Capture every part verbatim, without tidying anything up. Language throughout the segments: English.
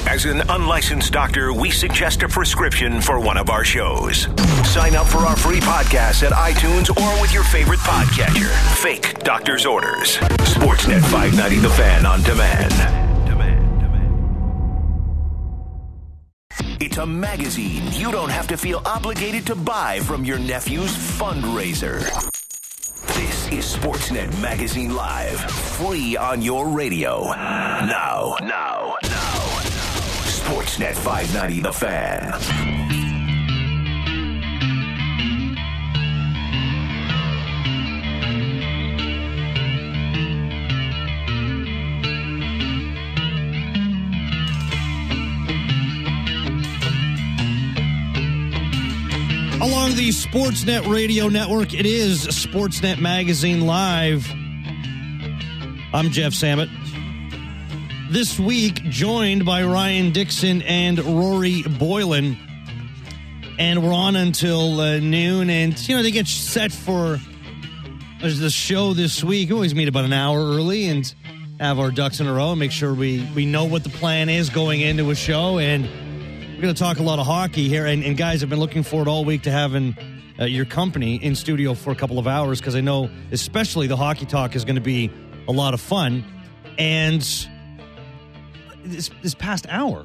As an unlicensed doctor, we suggest a prescription for one of our shows. Sign up for our free podcast at iTunes or with your favorite podcatcher. Fake doctor's orders. Sportsnet five ninety The Fan on demand. It's a magazine you don't have to feel obligated to buy from your nephew's fundraiser. This is Sportsnet Magazine Live, free on your radio. Now, now, now. Sportsnet five ninety The Fan. Along the Sportsnet Radio Network, it is Sportsnet Magazine Live. I'm Jeff Samet. This week, joined by Ryan Dixon and Rory Boylan. And we're on until uh, noon. And, you know, they get set for the show this week. We always meet about an hour early and have our ducks in a row and make sure we, we know what the plan is going into a show. And we're going to talk a lot of hockey here. And, and guys, I've been looking forward all week to having uh, your company in studio for a couple of hours because I know especially the hockey talk is going to be a lot of fun. And this, this past hour,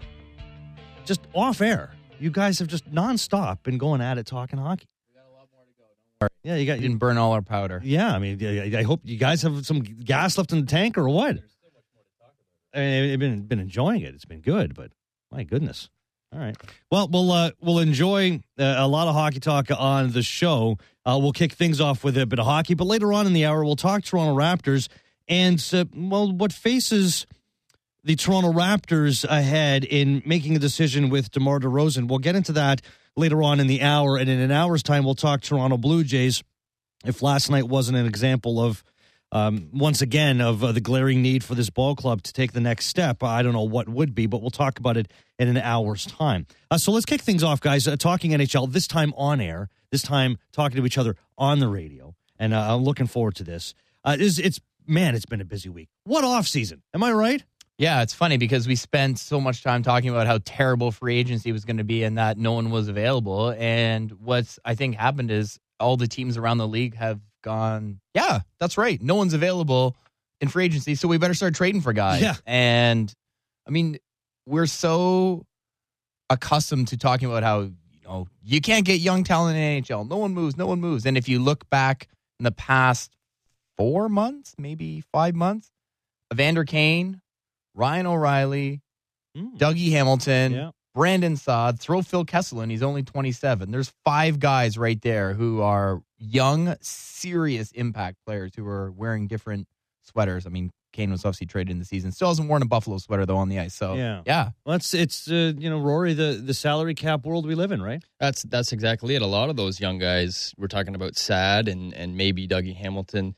just off air, you guys have just nonstop been going at it talking hockey. We got a lot more to go. Don't worry. Yeah, you got you didn't burn all our powder. Yeah, I mean, I, I hope you guys have some gas left in the tank or what. There's so much more to talk about. I mean, I've been been enjoying it. It's been good, but my goodness. All right. Well, we'll uh, we'll enjoy uh, a lot of hockey talk on the show. Uh, we'll kick things off with a bit of hockey, but later on in the hour, we'll talk Toronto Raptors and uh, well, what faces the Toronto Raptors ahead in making a decision with DeMar DeRozan. We'll get into that later on in the hour, and in an hour's time, we'll talk Toronto Blue Jays. If last night wasn't an example of, um, once again, of uh, the glaring need for this ball club to take the next step, I don't know what would be, but we'll talk about it in an hour's time. Uh, so let's kick things off, guys, uh, talking N H L, this time on air, this time talking to each other on the radio, and uh, I'm looking forward to this. Uh, it's, it's, man, it's been a busy week. What off season? Am I right? Yeah, it's funny because we spent so much time talking about how terrible free agency was going to be and that no one was available. And what's I think happened is all the teams around the league have gone, yeah, that's right. No one's available in free agency, so we better start trading for guys. Yeah. And, I mean, we're so accustomed to talking about how, you know, you can't get young talent in N H L. No one moves, no one moves. And if you look back in the past four months, maybe five months, Evander Kane, Ryan O'Reilly, mm. Dougie Hamilton, yeah. Brandon Saad, throw Phil Kessel in. He's only twenty-seven. There's five guys right there who are young, serious impact players who are wearing different sweaters. I mean, Kane was obviously traded in the season. Still hasn't worn a Buffalo sweater, though, on the ice. So, yeah. yeah. Well, it's, it's uh, you know, Rory, the, the salary cap world we live in, right? That's that's exactly it. A lot of those young guys, we're talking about Saad and, and maybe Dougie Hamilton,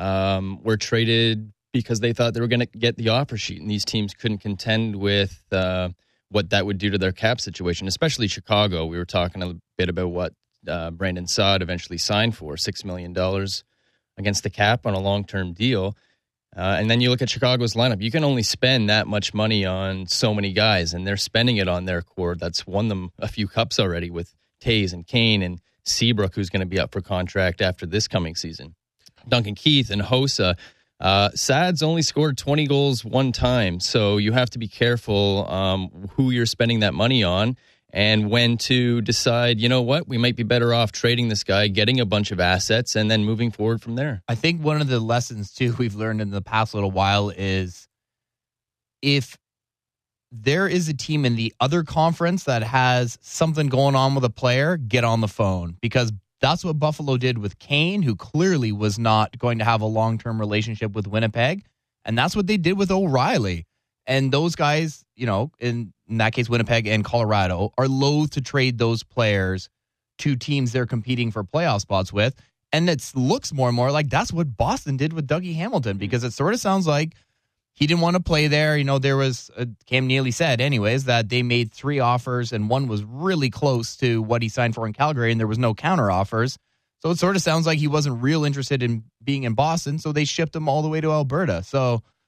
um, were traded because they thought they were going to get the offer sheet, and these teams couldn't contend with uh, what that would do to their cap situation, especially Chicago. We were talking a bit about what uh, Brandon Saad eventually signed for, six million dollars against the cap on a long-term deal. Uh, and then you look at Chicago's lineup. You can only spend that much money on so many guys, and they're spending it on their core. That's won them a few cups already with Taves and Kane and Seabrook, who's going to be up for contract after this coming season. Duncan Keith and Hossa. Uh, Saad's only scored twenty goals one time, so you have to be careful um, who you're spending that money on and when to decide, you know what, we might be better off trading this guy, getting a bunch of assets, and then moving forward from there. I think one of the lessons, too, we've learned in the past little while is if there is a team in the other conference that has something going on with a player, get on the phone, because that's what Buffalo did with Kane, who clearly was not going to have a long-term relationship with Winnipeg. And that's what they did with O'Reilly. And those guys, you know, in, in that case, Winnipeg and Colorado, are loath to trade those players to teams they're competing for playoff spots with. And it looks more and more like that's what Boston did with Dougie Hamilton, because it sort of sounds like he didn't want to play there. You know, there was, uh, Cam Neely said anyways, that they made three offers and one was really close to what he signed for in Calgary and there was no counter offers. So it sort of sounds like he wasn't real interested in being in Boston. So they shipped him all the way to Alberta. So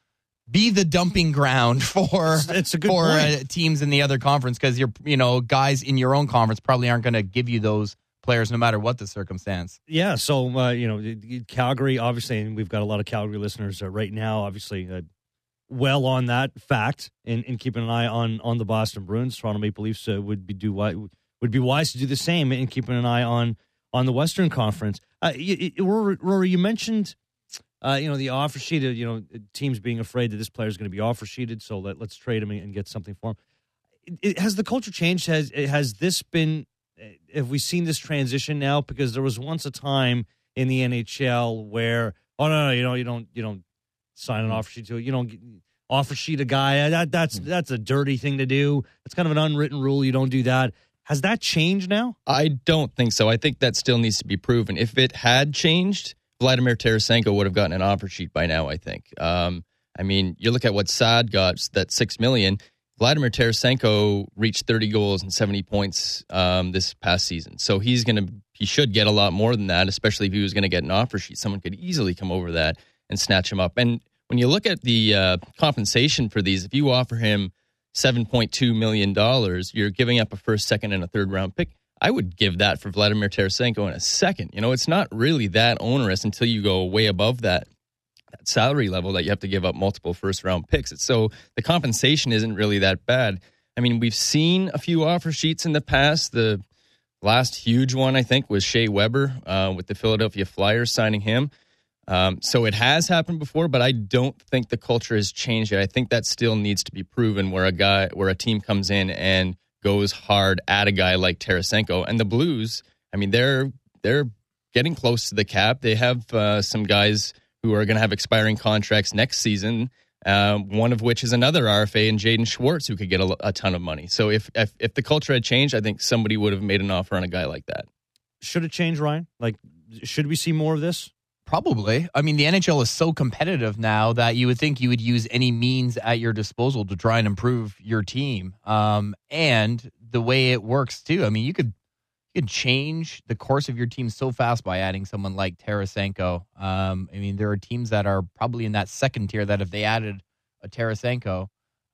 be the dumping ground for It's, it's a good for point. uh, teams in the other conference, because you're you know guys in your own conference probably aren't going to give you those players no matter what the circumstance. Yeah, so uh, you know, Calgary, obviously, and we've got a lot of Calgary listeners uh, right now. Obviously, uh, well on that fact, and, and keeping an eye on on the Boston Bruins. Toronto Maple Leafs uh, would be do would be wise to do the same, and keeping an eye on on the Western Conference. Uh, you, you, Rory, you mentioned. Uh, you know, the offer sheet, you know, teams being afraid that this player is going to be offer sheeted, so let, let's trade him and get something for him. It, it, has the culture changed? Has has this been, have we seen this transition now? Because there was once a time in the N H L where, oh, no, no, you know, you don't, you don't sign an offer sheet to it. You don't get, offer sheet a guy. That, that's, that's a dirty thing to do. It's kind of an unwritten rule. You don't do that. Has that changed now? I don't think so. I think that still needs to be proven. If it had changed, Vladimir Tarasenko would have gotten an offer sheet by now, I think. Um, I mean, you look at what Saad got, that six million dollars. Vladimir Tarasenko reached thirty goals and seventy points um, this past season. So he's going to, he should get a lot more than that, especially if he was going to get an offer sheet. Someone could easily come over that and snatch him up. And when you look at the uh, compensation for these, if you offer him seven point two million dollars, you're giving up a first, second, and a third round pick. I would give that for Vladimir Tarasenko in a second. You know, it's not really that onerous until you go way above that, that salary level that you have to give up multiple first-round picks. It's, so the compensation isn't really that bad. I mean, we've seen a few offer sheets in the past. The last huge one, I think, was Shea Weber uh, with the Philadelphia Flyers signing him. Um, so it has happened before, but I don't think the culture has changed yet. I think that still needs to be proven, where a guy, where a team comes in and goes hard at a guy like Tarasenko. And the Blues, I mean, they're they're getting close to the cap. They have uh, some guys who are going to have expiring contracts next season, uh, one of which is another R F A in Jaden Schwartz, who could get a, a ton of money. So if, if if the culture had changed, I think somebody would have made an offer on a guy like that. Should it change, Ryan? Like, should we see more of this? Probably. I mean, the N H L is so competitive now that you would think you would use any means at your disposal to try and improve your team. Um, and the way it works, too. I mean, you could you could change the course of your team so fast by adding someone like Tarasenko. Um, I mean, there are teams that are probably in that second tier that if they added a Tarasenko,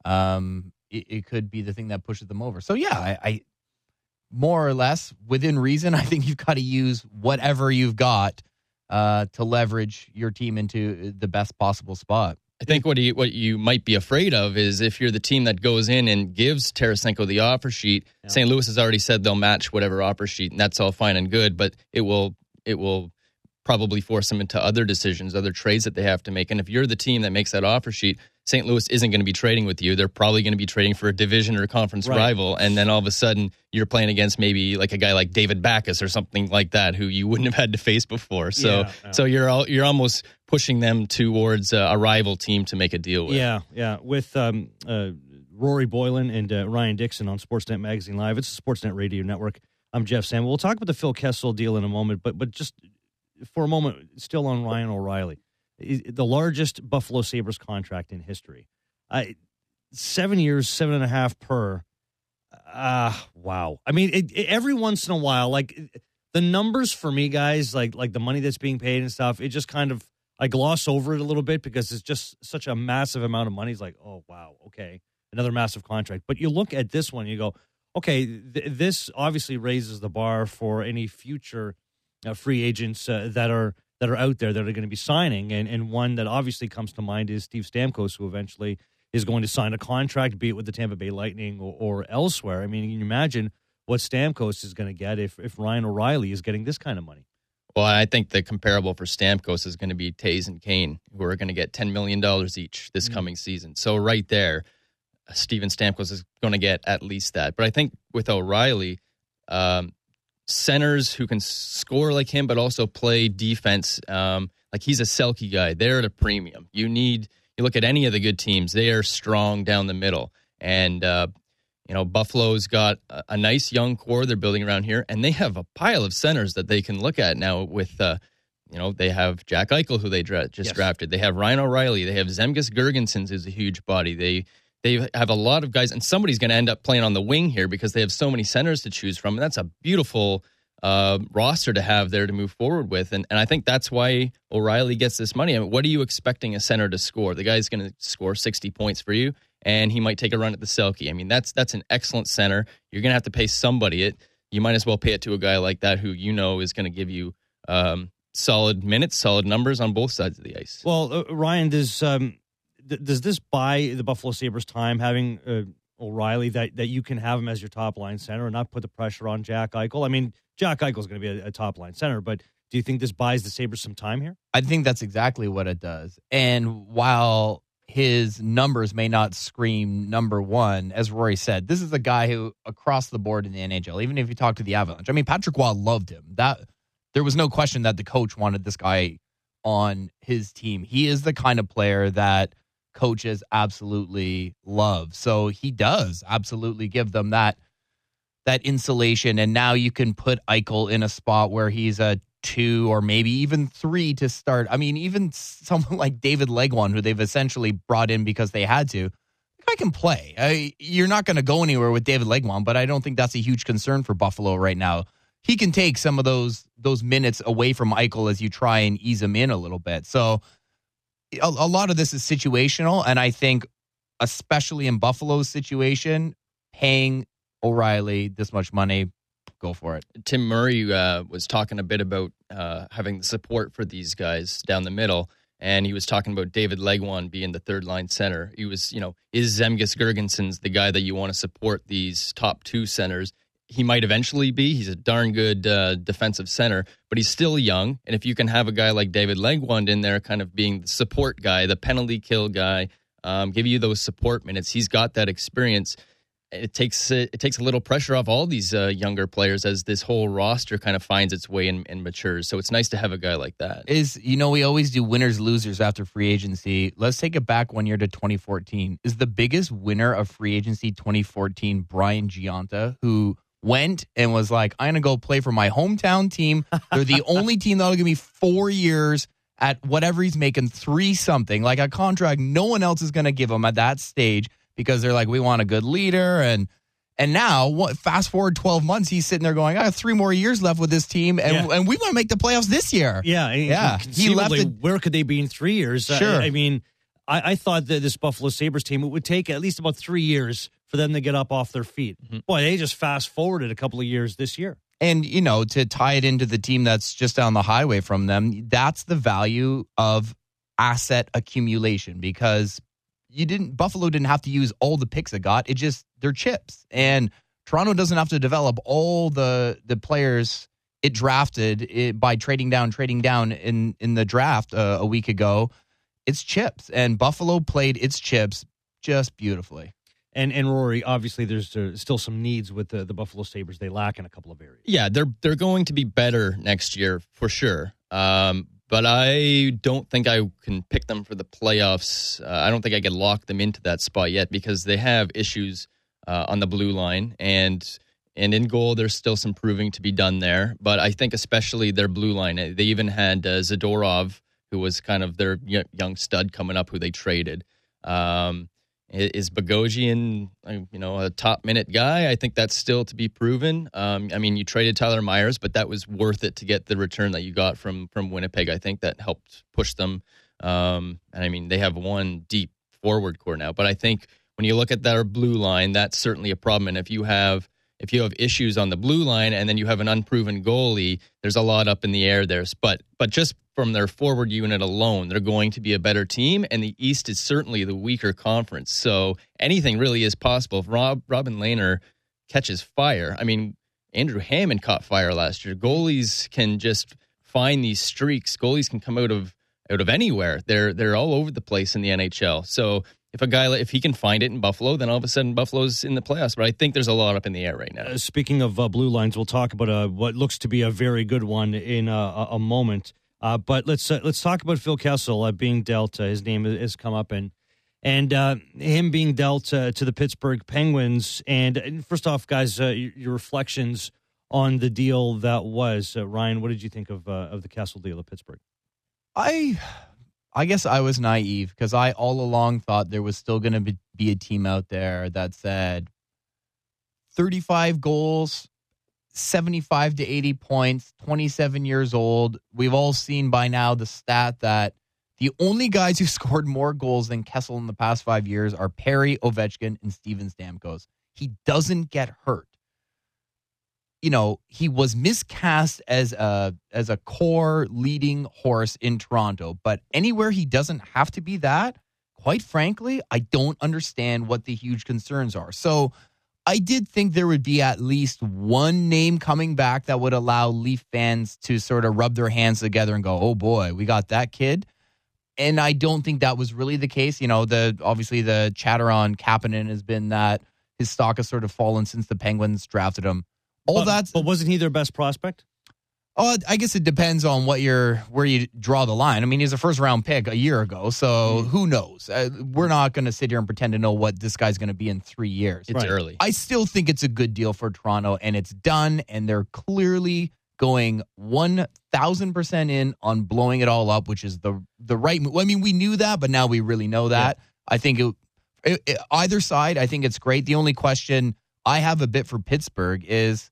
um, it, it could be the thing that pushes them over. So, yeah, I, I more or less, within reason, I think you've got to use whatever you've got Uh, to leverage your team into the best possible spot. I think what you, what you might be afraid of is if you're the team that goes in and gives Tarasenko the offer sheet, yeah. Saint Louis has already said they'll match whatever offer sheet, and that's all fine and good, but it will it will probably force them into other decisions, other trades that they have to make. And if you're the team that makes that offer sheet, Saint Louis isn't going to be trading with you. They're probably going to be trading for a division or a conference right. rival. And then all of a sudden you're playing against maybe like a guy like David Backes or something like that, who you wouldn't have had to face before. So, yeah, yeah. so you're all, you're almost pushing them towards a, a rival team to make a deal with. Yeah. Yeah. With, um, uh, Rory Boylan and uh, Ryan Dixon on Sportsnet Magazine Live. It's the Sportsnet Radio Network. I'm Jeff Sam. We'll talk about the Phil Kessel deal in a moment, but, but just for a moment, still on Ryan O'Reilly, the largest Buffalo Sabres contract in history. Uh, seven years, seven and a half per. Ah, uh, wow. I mean, it, it, every once in a while, like the numbers for me, guys, like like the money that's being paid and stuff, it just kind of, I gloss over it a little bit because it's just such a massive amount of money. It's like, oh, wow, okay, another massive contract. But you look at this one, you go, okay, th- this obviously raises the bar for any future uh, free agents uh, that are that are out there that are going to be signing. And, and one that obviously comes to mind is Steve Stamkos, who eventually is going to sign a contract, be it with the Tampa Bay Lightning or, or elsewhere. I mean, can you imagine what Stamkos is going to get if, if Ryan O'Reilly is getting this kind of money? Well, I think the comparable for Stamkos is going to be Taves and Kane, who are going to get ten million dollars each this mm-hmm. coming season. So right there, Steven Stamkos is going to get at least that. But I think with O'Reilly, um, centers who can score like him but also play defense, um, like he's a Selke guy, they're at a premium. You need... You look at any of the good teams, they are strong down the middle. And, uh, you know, Buffalo's got a, a nice young core they're building around here, and they have a pile of centers that they can look at now with, uh, you know, they have Jack Eichel, who they dra- just yes. drafted. They have Ryan O'Reilly. They have Zemgus Girgensons, who's a huge body. They they have a lot of guys, and somebody's going to end up playing on the wing here because they have so many centers to choose from. And that's a beautiful uh, roster to have there to move forward with. And, and I think that's why O'Reilly gets this money. I mean, what are you expecting a center to score? The guy's going to score sixty points for you, and he might take a run at the Selke. I mean, that's that's an excellent center. You're going to have to pay somebody it. You might as well pay it to a guy like that who you know is going to give you um, solid minutes, solid numbers on both sides of the ice. Well, uh, Ryan, does um, th- does this buy the Buffalo Sabres time having uh, O'Reilly that, that you can have him as your top line center and not put the pressure on Jack Eichel? I mean, Jack Eichel is going to be a, a top line center, but do you think this buys the Sabres some time here? I think that's exactly what it does. And while his numbers may not scream number one, as Rory said, this is a guy who across the board in the N H L, even if you talk to the Avalanche, I mean, Patrick Waugh loved him. That there was no question that the coach wanted this guy on his team. He is the kind of player that coaches absolutely love. So he does absolutely give them that that insulation. And now you can put Eichel in a spot where he's a two or maybe even three to start. I mean, even someone like David Legwand, who they've essentially brought in because they had to, I can play. I, you're not going to go anywhere with David Legwand, but I don't think that's a huge concern for Buffalo right now. He can take some of those those minutes away from Eichel as you try and ease him in a little bit. So a, a lot of this is situational, and I think especially in Buffalo's situation, paying O'Reilly this much money, go for it. Tim Murray uh, was talking a bit about uh, having the support for these guys down the middle, and he was talking about David Legwand being the third line center. He was, you know, is Zemgus Girgensons the guy that you want to support these top two centers? He might eventually be. He's a darn good uh, defensive center, but he's still young. And if you can have a guy like David Legwand in there kind of being the support guy, the penalty kill guy, um, give you those support minutes, he's got that experience. It takes it takes a little pressure off all these uh, younger players as this whole roster kind of finds its way and, and matures. So it's nice to have a guy like that. Is, you know, we always do winners, losers after free agency. Let's take it back one year to twenty fourteen. Is the biggest winner of free agency twenty fourteen Brian Giunta, who went and was like, I'm going to go play for my hometown team. They're the only team that'll give me four years at whatever he's making, three something, like a contract no one else is going to give him at that stage. Because they're like, we want a good leader. And and now, what, fast forward twelve months, he's sitting there going, I have three more years left with this team, and, yeah. and we want to make the playoffs this year. Yeah. yeah. He left it, where could they be in three years? Sure. I, I mean, I, I thought that this Buffalo Sabres team, it would take at least about three years for them to get up off their feet. Mm-hmm. Boy, they just fast forwarded a couple of years this year. And, you know, to tie it into the team that's just down the highway from them, that's the value of asset accumulation, because You didn't. Buffalo didn't have to use all the picks it got. It just, they're chips. And Toronto doesn't have to develop all the the players it drafted it, by trading down, trading down in, in the draft uh, a week ago. It's chips. And Buffalo played its chips just beautifully. And and Rory, obviously there's uh, still some needs with the, the Buffalo Sabres. They lack in a couple of areas. Yeah, they're they're going to be better next year for sure. Um But I don't think I can pick them for the playoffs. Uh, I don't think I can lock them into that spot yet because they have issues uh, on the blue line. And and in goal, there's still some proving to be done there. But I think especially their blue line. They even had uh, Zadorov, who was kind of their young stud coming up, who they traded. Um, is Bogosian, you know, a top minute guy? I think that's still to be proven. Um, I mean, you traded Tyler Myers, but that was worth it to get the return that you got from from Winnipeg. I think that helped push them. Um, and I mean, they have one deep forward core now. But I think when you look at their blue line, that's certainly a problem. And if you have if you have issues on the blue line and then you have an unproven goalie, there's a lot up in the air there. But but just from their forward unit alone, they're going to be a better team, and the East is certainly the weaker conference. So anything really is possible. If Rob, Robin Lehner catches fire, I mean, Andrew Hammond caught fire last year. Goalies can just find these streaks. Goalies can come out of out of anywhere. They're they're all over the place in the N H L. So if a guy, if he can find it in Buffalo, then all of a sudden Buffalo's in the playoffs. But I think there's a lot up in the air right now. Uh, speaking of uh, blue lines, we'll talk about uh, what looks to be a very good one in uh, a moment. Uh, but let's uh, let's talk about Phil Kessel uh, being dealt. Uh, his name has come up, and and uh, him being dealt uh, to the Pittsburgh Penguins. And, and first off, guys, uh, your, your reflections on the deal that was. Uh, Ryan, what did you think of uh, of the Kessel deal at Pittsburgh? I I guess I was naive because I all along thought there was still going to be, be a team out there that said thirty-five goals, seventy-five to eighty points, twenty-seven years old. We've all seen by now the stat that the only guys who scored more goals than Kessel in the past five years are Perry, Ovechkin, and Steven Stamkos. He doesn't get hurt. You know, he was miscast as a as a core leading horse in Toronto, but anywhere he doesn't have to be that, quite frankly, I don't understand what the huge concerns are. So I did think there would be at least one name coming back that would allow Leaf fans to sort of rub their hands together and go, oh boy, we got that kid. And I don't think that was really the case. You know, the obviously the chatter on Kapanen has been that his stock has sort of fallen since the Penguins drafted him. All but, that's, but wasn't he their best prospect? Oh, I guess it depends on what you're where you draw the line. I mean, he's a first round pick a year ago, so mm. who knows? Uh, we're not going to sit here and pretend to know what this guy's going to be in three years. It's right. early. I still think it's a good deal for Toronto, and it's done, and they're clearly going one thousand percent in on blowing it all up, which is the the right move. I mean, we knew that, but now we really know that. Yeah. I think it, it, it, either side, I think it's great. The only question I have a bit for Pittsburgh is,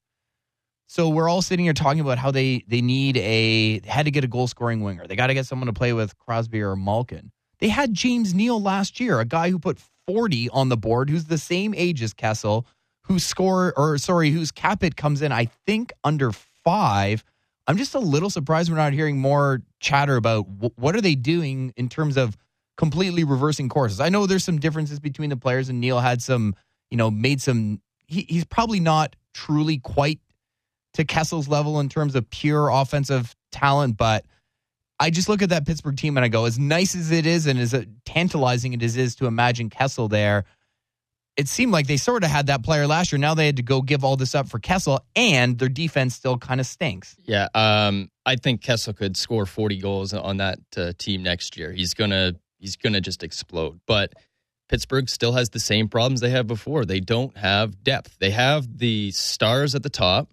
so we're all sitting here talking about how they, they need a, had to get a goal-scoring winger. They got to get someone to play with Crosby or Malkin. They had James Neal last year, a guy who put forty on the board, who's the same age as Kessel, who score, or sorry, whose cap hit comes in, I think, under five. I'm just a little surprised we're not hearing more chatter about w- what are they doing in terms of completely reversing courses. I know there's some differences between the players, and Neal had some, you know, made some, he, he's probably not truly quite to Kessel's level in terms of pure offensive talent, but I just look at that Pittsburgh team and I go, as nice as it is and as tantalizing it is to imagine Kessel there, it seemed like they sort of had that player last year. Now they had to go give all this up for Kessel, and their defense still kind of stinks. Yeah, um, I think Kessel could score forty goals on that uh, team next year. He's gonna he's gonna just explode. But Pittsburgh still has the same problems they had before. They don't have depth. They have the stars at the top,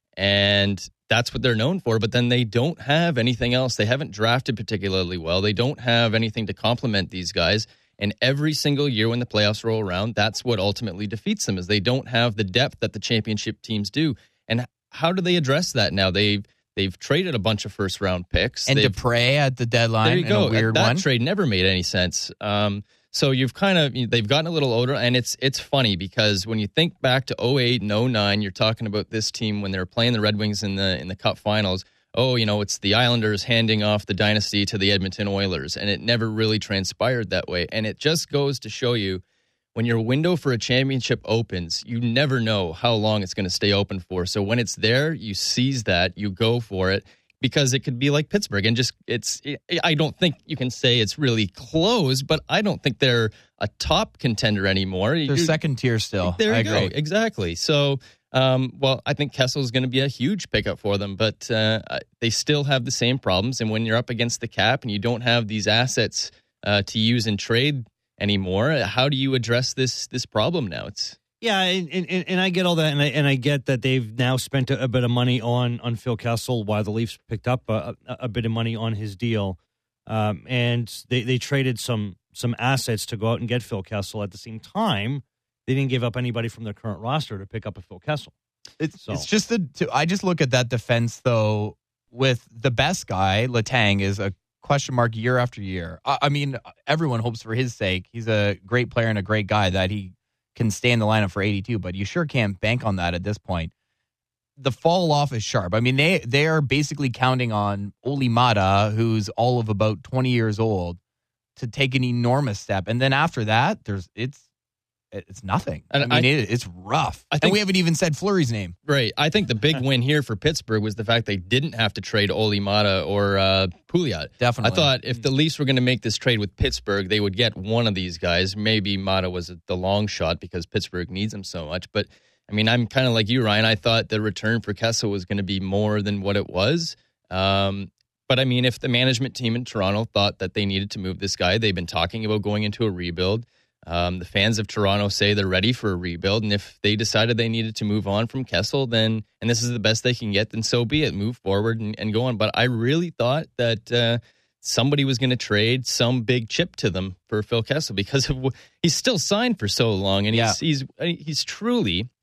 and that's what they're known for, but then they don't have anything else. They haven't drafted particularly well. They don't have anything to complement these guys. And every single year when the playoffs roll around, that's what ultimately defeats them, is they don't have the depth that the championship teams do. And how do they address that now? They've they've traded a bunch of first round picks. And they've, Dupre at the deadline. There you go. A weird that one. trade never made any sense. Um, so you've kind of they've gotten a little older, and it's it's funny because when you think back to oh eight and oh nine, you're talking about this team when they were playing the Red Wings in the in the Cup Finals. Oh, you know, it's the Islanders handing off the dynasty to the Edmonton Oilers, and it never really transpired that way. And it just goes to show you, when your window for a championship opens, you never know how long it's going to stay open for. So when it's there, you seize that, you go for it, because it could be like Pittsburgh. And just, it's, I don't think you can say it's really close, but I don't think they're a top contender anymore. They're You're, second tier still. There you I go. agree. Exactly. So, Um, well, I think Kessel is going to be a huge pickup for them, but uh, they still have the same problems. And when you're up against the cap and you don't have these assets uh, to use in trade anymore, how do you address this this problem now? It's yeah, and, and, and I get all that, and I, and I get that they've now spent a, a bit of money on on Phil Kessel, while the Leafs picked up a, a, a bit of money on his deal, um, and they, they traded some some assets to go out and get Phil Kessel. At the same time, they didn't give up anybody from their current roster to pick up a Phil Kessel. It's, so. it's just the. To, I just look at that defense though. With the best guy, Letang is a question mark year after year. I, I mean, everyone hopes for his sake. He's a great player and a great guy that he can stay in the lineup for eighty-two. But you sure can't bank on that at this point. The fall off is sharp. I mean, they they are basically counting on Olli Mata, who's all of about twenty years old, to take an enormous step, and then after that, there's it's. It's nothing. And I mean, I, it, it's rough. I think, and we haven't even said Fleury's name. Right. I think the big win here for Pittsburgh was the fact they didn't have to trade Olli Mata or uh, Pouliot. Definitely. I thought if the Leafs were going to make this trade with Pittsburgh, they would get one of these guys. Maybe Mata was the long shot because Pittsburgh needs him so much. But, I mean, I'm kind of like you, Ryan. I thought the return for Kessel was going to be more than what it was. Um, but, I mean, if the management team in Toronto thought that they needed to move this guy, they've been talking about going into a rebuild. Um, the fans of Toronto say they're ready for a rebuild, and if they decided they needed to move on from Kessel, then and this is the best they can get, then so be it. Move forward and, and go on. But I really thought that uh, somebody was going to trade some big chip to them for Phil Kessel because of he's still signed for so long, and he's yeah. he's he's truly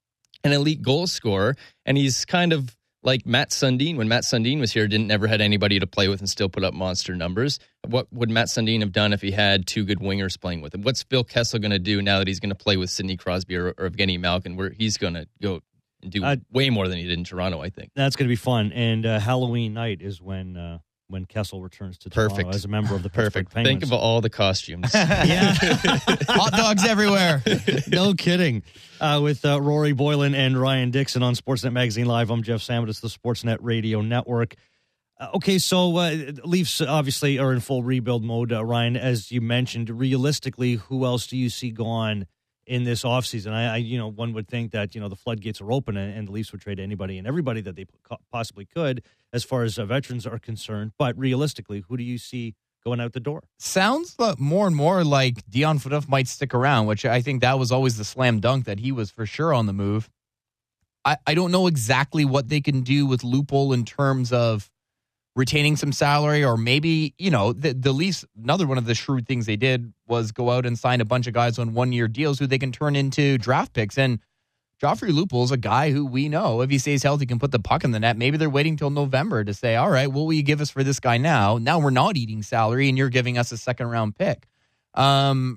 an elite goal scorer, and he's kind of like Matt Sundin. When Matt Sundin was here, didn't never had anybody to play with and still put up monster numbers. What would Matt Sundin have done if he had two good wingers playing with him? What's Phil Kessel going to do now that he's going to play with Sidney Crosby or, or Evgeny Malkin, where he's going to go and do uh, way more than he did in Toronto, I think. That's going to be fun. And uh, Halloween night is when uh, when Kessel returns to Toronto Perfect. as a member of the Pittsburgh Perfect. Penguins. Think of all the costumes. Yeah. Hot dogs everywhere. No kidding. Uh, with uh, Rory Boylan and Ryan Dixon on Sportsnet Magazine Live, I'm Jeff Samet. It's the Sportsnet Radio Network. Uh, okay, so uh, Leafs obviously are in full rebuild mode, uh, Ryan. As you mentioned, realistically, who else do you see gone in this offseason? I, I, you know, one would think that, you know, the floodgates are open and, and the Leafs would trade anybody and everybody that they possibly could as far as uh, veterans are concerned. But realistically, who do you see going out the door? Sounds more and more like Dion Phaneuf might stick around, which I think that was always the slam dunk that he was for sure on the move. I, I don't know exactly what they can do with Lupul in terms of retaining some salary, or maybe, you know, the, the Leafs, another one of the shrewd things they did was go out and sign a bunch of guys on one-year deals who they can turn into draft picks. And Joffrey Lupul is a guy who we know, if he stays healthy, can put the puck in the net. Maybe they're waiting till November to say, all right, what will you give us for this guy now? Now we're not eating salary, and you're giving us a second-round pick. Um,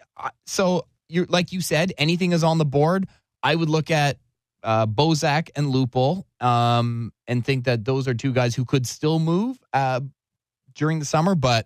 so, you're like you said, anything is on the board. I would look at uh, Bozak and Lupul um, and think that those are two guys who could still move uh, during the summer, but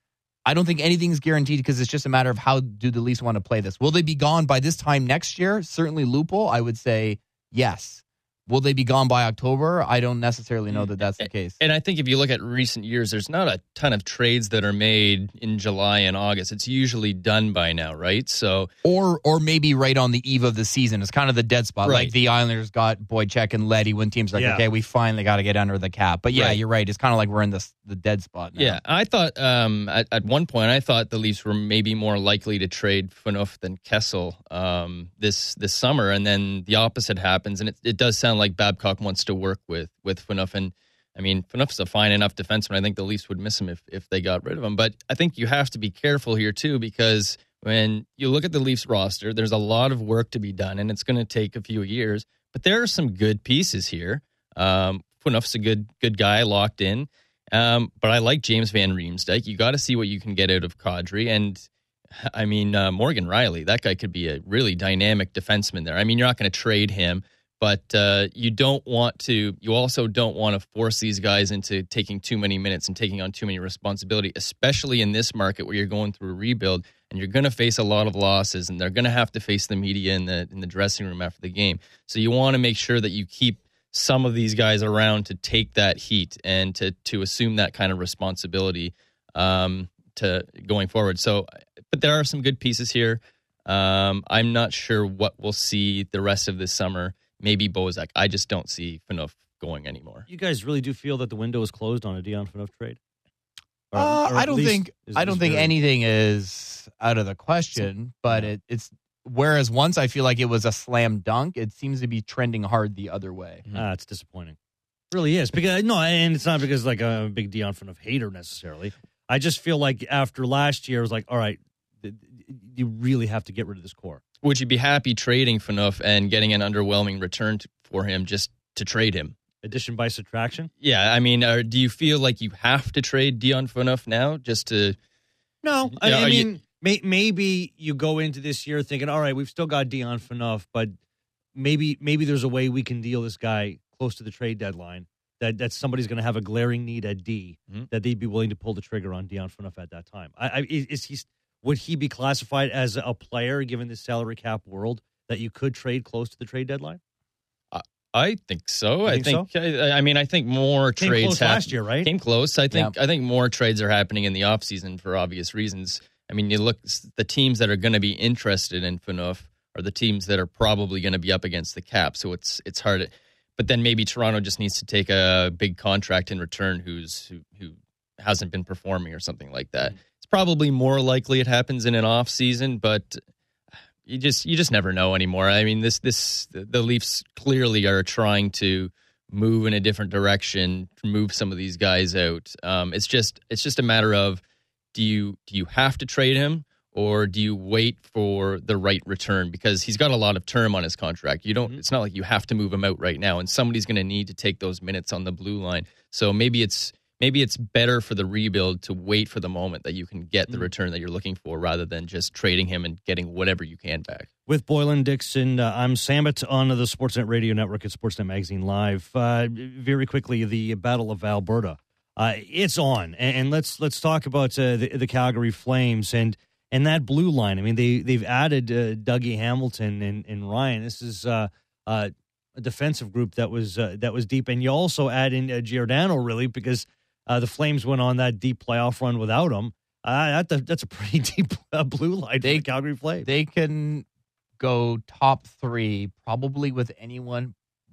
I don't think anything's guaranteed because it's just a matter of how do the Leafs want to play this. Will they be gone by this time next year? Certainly Lupul, I would say yes. Will they be gone by October? I don't necessarily know that that's the case. And I think if you look at recent years, there's not a ton of trades that are made in July and August. It's usually done by now, right? So, Or or maybe right on the eve of the season. It's kind of the dead spot. Right. Like the Islanders got Boychuk and Leddy when teams are like, Yeah. okay, we finally got to get under the cap. But yeah, Right. you're right. It's kind of like we're in this, the dead spot now. yeah, I thought um, at, at one point, I thought the Leafs were maybe more likely to trade Phaneuf than Kessel um, this this summer. And then the opposite happens. And it, it does sound like Babcock wants to work with with Phaneuf. And I mean, Phaneuf's a fine enough defenseman. I think the Leafs would miss him if, if they got rid of him. But I think you have to be careful here too, because when you look at the Leafs roster, there's a lot of work to be done, and it's going to take a few years. But there are some good pieces here. Um, Phaneuf's a good good guy, locked in. Um, but I like James Van Riemsdyk. You got to see what you can get out of Kadri. And I mean, uh, Morgan Riley, that guy could be a really dynamic defenseman there. I mean, you're not going to trade him. But uh, you don't want to, you also don't want to force these guys into taking too many minutes and taking on too many responsibility, especially in this market where you're going through a rebuild and you're going to face a lot of losses and they're going to have to face the media in the in the dressing room after the game. So you want to make sure that you keep some of these guys around to take that heat and to to assume that kind of responsibility um, to going forward. So, but there are some good pieces here. Um, I'm not sure what we'll see the rest of this summer. Maybe Bozak. I just don't see Phaneuf going anymore. You guys really do feel that the window is closed on a Dion Phaneuf trade? Or, Uh, or I at don't least think is- I don't is think very- anything is out of the question, but it, it's whereas once I feel like it was a slam dunk, it seems to be trending hard the other way. Ah, it's disappointing. It really is. Because no, and it's not because like I'm a big Dion Phaneuf hater necessarily. I just feel like after last year, it was like, all right, th- you really have to get rid of this core. Would you be happy trading Phaneuf and getting an underwhelming return to, for him just to trade him? Addition by subtraction? Yeah, I mean, uh, do you feel like you have to trade Dion Phaneuf now just to? No, I, Yeah, I are you- mean, may, maybe you go into this year thinking, all right, we've still got Dion Phaneuf, but maybe maybe there's a way we can deal this guy close to the trade deadline. That that somebody's going to have a glaring need at D, Mm-hmm. that they'd be willing to pull the trigger on Dion Phaneuf at that time. I, I is, is he would he be classified as a player given this salary cap world that you could trade close to the trade deadline? I think so. You I think think. I, I mean, I think more Came trades close hap- last year, right? Came close. I think. I think more trades are happening in the offseason for obvious reasons. I mean, you look the teams that are going to be interested in Phaneuf are the teams that are probably going to be up against the cap. So it's it's hard. To, but then maybe Toronto just needs to take a big contract in return who's who, who hasn't been performing or something like that. Mm-hmm. It's probably more likely it happens in an off season, but you just you just never know anymore. I mean, this this the Leafs clearly are trying to move in a different direction, move some of these guys out. Um, it's just it's just a matter of do you do you have to trade him, or do you wait for the right return? Because he's got a lot of term on his contract. You don't. Mm-hmm. It's not like you have to move him out right now, and somebody's going to need to take those minutes on the blue line. So maybe it's maybe it's better for the rebuild to wait for the moment that you can get the mm-hmm. return that you're looking for, rather than just trading him and getting whatever you can back. With Boylan Dixon, uh, I'm Samit on the Sportsnet Radio Network at Sportsnet Magazine Live. Uh, very quickly, the Battle of Alberta. Uh, it's on, and, and let's let's talk about uh, the, the Calgary Flames and and that blue line. I mean, they they've added uh, Dougie Hamilton and, and Ryan. This is uh, uh, a defensive group that was uh, that was deep, and you also add in uh, Giordano, really, because uh, the Flames went on that deep playoff run without him. Uh, that, that's a pretty deep uh, blue line they, for the Calgary Flames. They can go top three probably with anyone,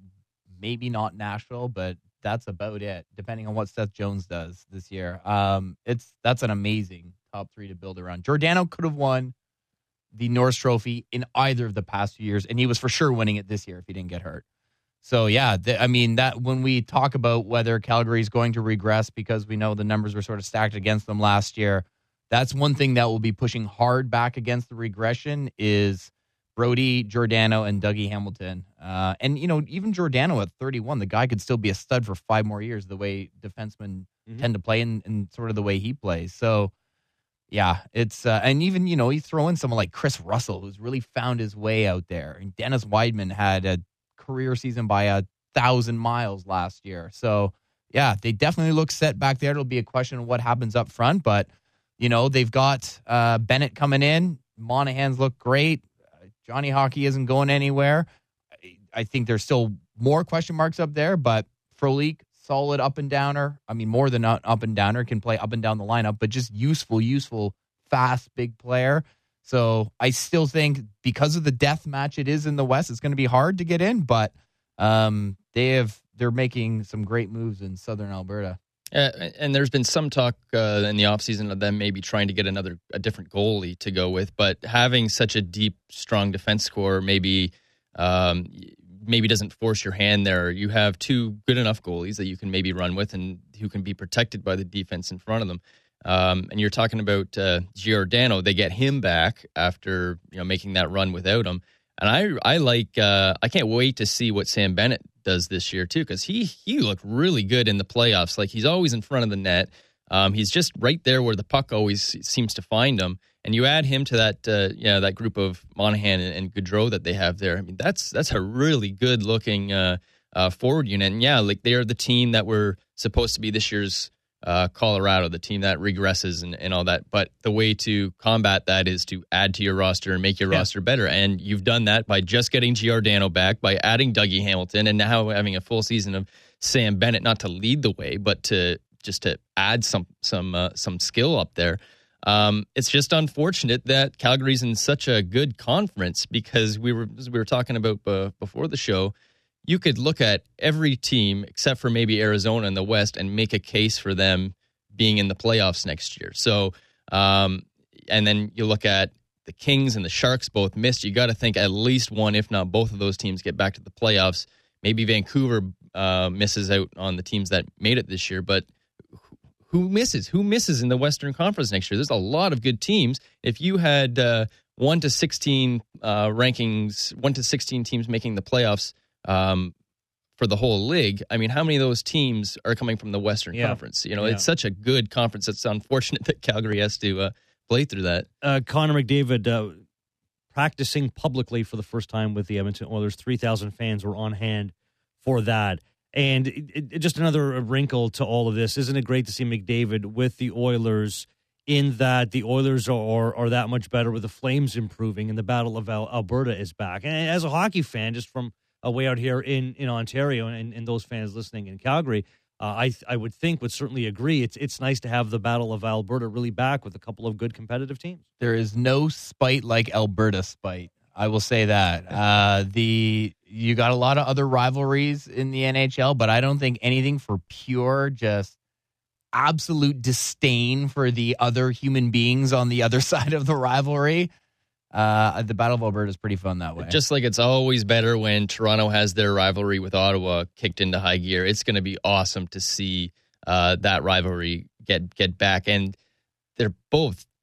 maybe not Nashville, but that's about it, depending on what Seth Jones does this year. Um, it's that's an amazing top three to build around. Giordano could have won the Norris Trophy in either of the past few years, and he was for sure winning it this year if he didn't get hurt. So, yeah, th- I mean, that when we talk about whether Calgary is going to regress because we know the numbers were sort of stacked against them last year, that's one thing that will be pushing hard back against the regression is Brody, Giordano, and Dougie Hamilton. Uh, and, you know, even Giordano at thirty-one, the guy could still be a stud for five more years, the way defensemen mm-hmm. tend to play and, and sort of the way he plays. So, yeah, it's, uh, and even, you know, you throw in someone like Chris Russell, who's really found his way out there. And Dennis Weidman had a career season by a thousand miles last year. So, yeah, they definitely look set back there. It'll be a question of what happens up front. But, you know, they've got uh, Bennett coming in. Monahan's look great. Johnny Hockey isn't going anywhere. I think there's still more question marks up there, but Frolik, solid up and downer. I mean, more than an up and downer, can play up and down the lineup, but just useful, useful, fast, big player. So I still think because of the death match it is in the West, it's going to be hard to get in, but um, they have, they're making some great moves in Southern Alberta. Uh, and there's been some talk uh, in the offseason of them maybe trying to get another, a different goalie to go with, but having such a deep, strong defense core maybe um, maybe doesn't force your hand there. You have two good enough goalies that you can maybe run with and who can be protected by the defense in front of them. Um, and you're talking about uh, Giordano. They get him back after you know making that run without him. And I I like uh, I can't wait to see what Sam Bennett does this year too, because he he looked really good in the playoffs. Like he's always in front of the net. Um, he's just right there where the puck always seems to find him. And you add him to that uh, you know that group of Monahan and, and Gaudreau that they have there. I mean that's that's a really good looking uh, uh, forward unit. And yeah, like they are the team that were supposed to be this year's Uh, Colorado, the team that regresses and, and all that. But the way to combat that is to add to your roster and make your yeah. roster better. And you've done that by just getting Giordano back, by adding Dougie Hamilton, and now having a full season of Sam Bennett, not to lead the way, but to just to add some some uh, some skill up there. Um, it's just unfortunate that Calgary's in such a good conference, because we were as we were talking about uh, before the show, you could look at every team except for maybe Arizona in the West and make a case for them being in the playoffs next year. So, um, and then you look at the Kings and the Sharks both missed. You got to think at least one, if not both of those teams get back to the playoffs. Maybe Vancouver uh, misses out on the teams that made it this year, but who misses? Who misses in the Western Conference next year? There's a lot of good teams. If you had uh, one to sixteen uh, rankings, one to sixteen teams making the playoffs, Um, for the whole league, I mean, how many of those teams are coming from the Western yeah. Conference? You know, yeah. it's such a good conference. It's unfortunate that Calgary has to uh, play through that. Uh, Connor McDavid uh, practicing publicly for the first time with the Edmonton Oilers. three thousand fans were on hand for that. And it, it, just another wrinkle to all of this. Isn't it great to see McDavid with the Oilers, in that the Oilers are, are, are that much better with the Flames improving and the Battle of Al- Alberta is back? And as a hockey fan, just from way out here in, in Ontario, and, and those fans listening in Calgary, uh, I I would think would certainly agree. It's it's nice to have the Battle of Alberta really back with a couple of good competitive teams. There is no spite like Alberta spite. I will say that. Uh, the you got a lot of other rivalries in the N H L, but I don't think anything for pure just absolute disdain for the other human beings on the other side of the rivalry. Uh, the Battle of Alberta is pretty fun that way. Just like it's always better when Toronto has their rivalry with Ottawa kicked into high gear. It's going to be awesome to see uh, that rivalry get get back. And they're both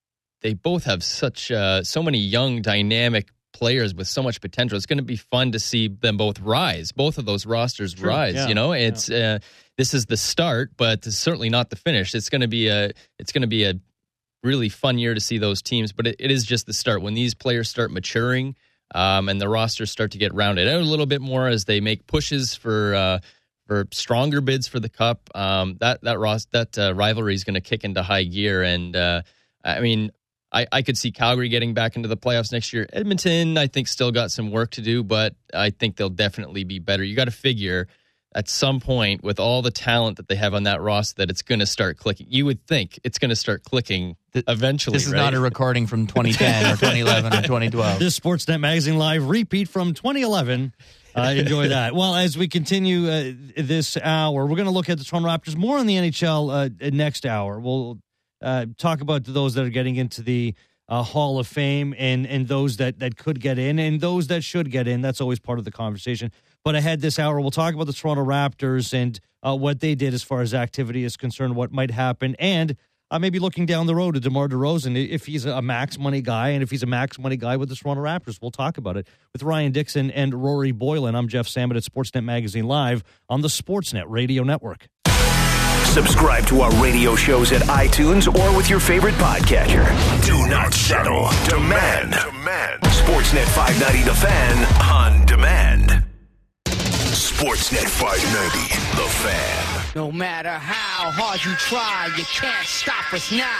they both have such uh, so many young, dynamic players with so much potential. It's going to be fun to see them both rise. Both of those rosters True. rise. Yeah. You know, it's yeah. uh, this is the start, but it's certainly not the finish. It's going to be a it's going to be a really fun year to see those teams, but it, it is just the start. When these players start maturing um, and the rosters start to get rounded out a little bit more as they make pushes for uh, for stronger bids for the Cup, um, that that ros- that uh, rivalry is going to kick into high gear. And uh, I mean, I, I could see Calgary getting back into the playoffs next year. Edmonton, I think, still got some work to do, but I think they'll definitely be better. You got to figure at some point, with all the talent that they have on that roster, that it's going to start clicking. You would think it's going to start clicking eventually. This is right? not a recording from twenty ten or twenty eleven or twenty twelve. This Sportsnet Magazine Live repeat from twenty eleven. Uh, enjoy that. Well, as we continue uh, this hour, we're going to look at the Toronto Raptors more on the N H L uh, next hour. We'll uh, talk about those that are getting into the uh, Hall of Fame and and those that, that could get in and those that should get in. That's always part of the conversation. But ahead this hour, we'll talk about the Toronto Raptors and uh, what they did as far as activity is concerned, what might happen, and uh, maybe looking down the road to DeMar DeRozan, if he's a max money guy, and if he's a max money guy with the Toronto Raptors. We'll talk about it with Ryan Dixon and Rory Boylan. I'm Jeff Samet at Sportsnet Magazine Live on the Sportsnet Radio Network. Subscribe to our radio shows at iTunes or with your favorite podcatcher. Do not settle. Demand. Demand. Sportsnet five ninety The Fan on demand. Sportsnet five ninety The Fan. No matter how hard you try, you can't stop us now.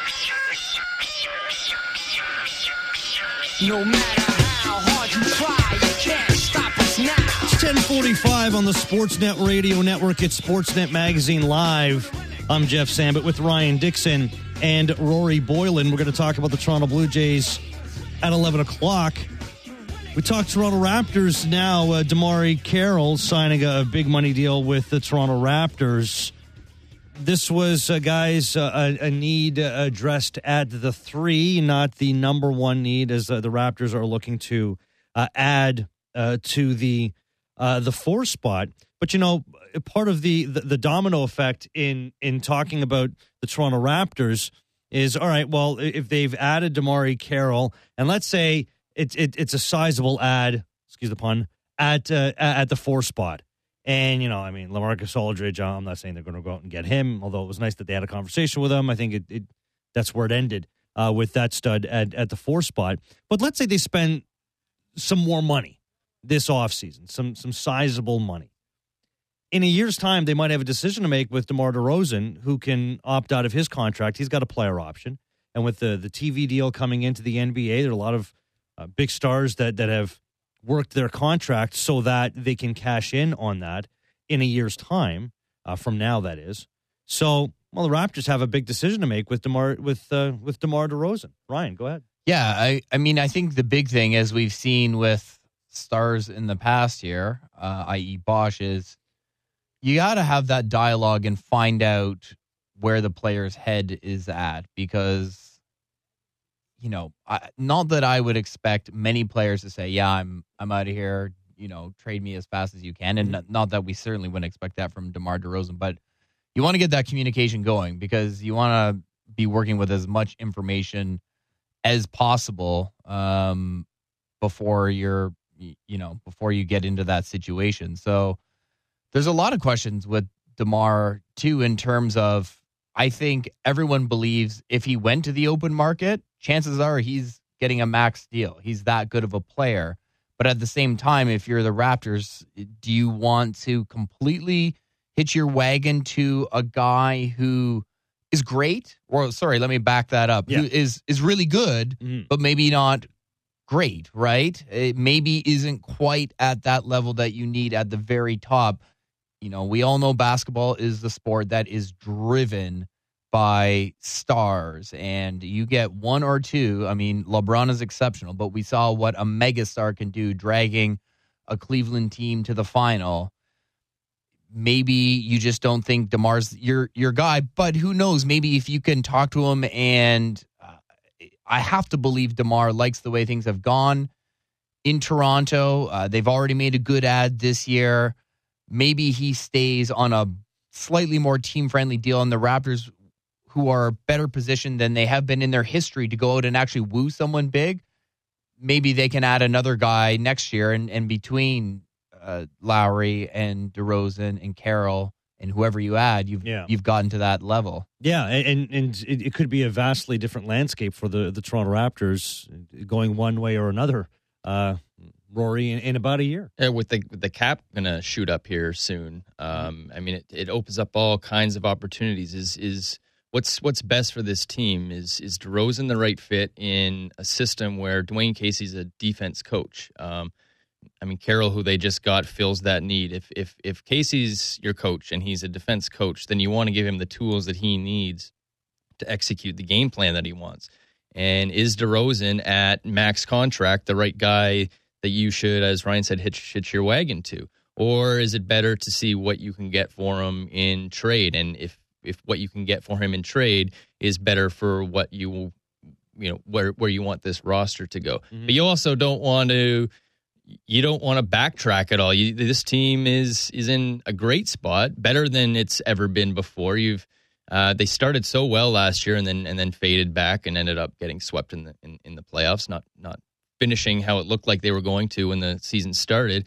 No matter how hard you try, you can't stop us now. It's ten forty-five on the Sportsnet Radio Network. It's Sportsnet Magazine Live. I'm Jeff Samet with Ryan Dixon and Rory Boylan. We're going to talk about the Toronto Blue Jays at eleven o'clock. We talked Toronto Raptors now. Uh, DeMarre Carroll signing a big money deal with the Toronto Raptors. This was, uh, guys, uh, a, a need uh, addressed at the three, not the number one need, as uh, the Raptors are looking to uh, add uh, to the uh, the four spot. But, you know, part of the, the, the domino effect in, in talking about the Toronto Raptors is, all right, well, if they've added DeMarre Carroll, and let's say It's it, it's a sizable ad, excuse the pun, at uh, at the four spot. And, you know, I mean, LaMarcus Aldridge, I'm not saying they're going to go out and get him, although it was nice that they had a conversation with him. I think it, it that's where it ended uh, with that stud at, at the four spot. But let's say they spend some more money this offseason, some, some sizable money. In a year's time, they might have a decision to make with DeMar DeRozan, who can opt out of his contract. He's got a player option. And with the, the T V deal coming into the N B A, there are a lot of Uh, big stars that, that have worked their contract so that they can cash in on that in a year's time, uh, from now, that is. So, well, the Raptors have a big decision to make with DeMar with uh, with DeMar DeRozan. Ryan, go ahead. Yeah, I, I mean, I think the big thing, as we've seen with stars in the past year, uh, that is. Bosch, is you got to have that dialogue and find out where the player's head is at, because you know, I, not that I would expect many players to say, yeah, I'm I'm out of here, you know, trade me as fast as you can. And not, not that we certainly wouldn't expect that from DeMar DeRozan, but you want to get that communication going because you want to be working with as much information as possible um, before you're, you know, before you get into that situation. So there's a lot of questions with DeMar, too, in terms of, I think everyone believes if he went to the open market, chances are he's getting a max deal. He's that good of a player. But at the same time, if you're the Raptors, do you want to completely hitch your wagon to a guy who is great? Or, sorry, let me back that up. Yeah. Who is, is really good, mm. but maybe not great, right? It maybe isn't quite at that level that you need at the very top. You know, we all know basketball is the sport that is driven by stars, and you get one or two. I mean, LeBron is exceptional, but we saw what a megastar can do, dragging a Cleveland team to the final. Maybe you just don't think DeMar's your your guy, but who knows? Maybe if you can talk to him, and uh, I have to believe DeMar likes the way things have gone in Toronto. Uh, they've already made a good ad this year. Maybe he stays on a slightly more team-friendly deal, and the Raptors, who are better positioned than they have been in their history to go out and actually woo someone big, maybe they can add another guy next year. And, and between uh, Lowry and DeRozan and Carroll and whoever you add, you've yeah. you've gotten to that level. Yeah, and and it, it could be a vastly different landscape for the, the Toronto Raptors going one way or another, uh, Rory, in, in about a year. Yeah, with the with the cap going to shoot up here soon. Um, I mean, it, it opens up all kinds of opportunities. Is is what's what's best for this team? Is is DeRozan the right fit in a system where Dwayne Casey's a defense coach? Um, I mean, Carroll, who they just got, fills that need. If if if Casey's your coach and he's a defense coach, then you want to give him the tools that he needs to execute the game plan that he wants. And is DeRozan at max contract the right guy that you should, as Ryan said, hitch, hitch your wagon to? Or is it better to see what you can get for him in trade? And if if what you can get for him in trade is better for what you, you know, where where you want this roster to go. Mm-hmm. But you also don't want to... You don't want to backtrack at all. You, this team is is in a great spot, better than it's ever been before. You've uh, they started so well last year, and then and then faded back and ended up getting swept in the in, in the playoffs. Not not finishing how it looked like they were going to when the season started.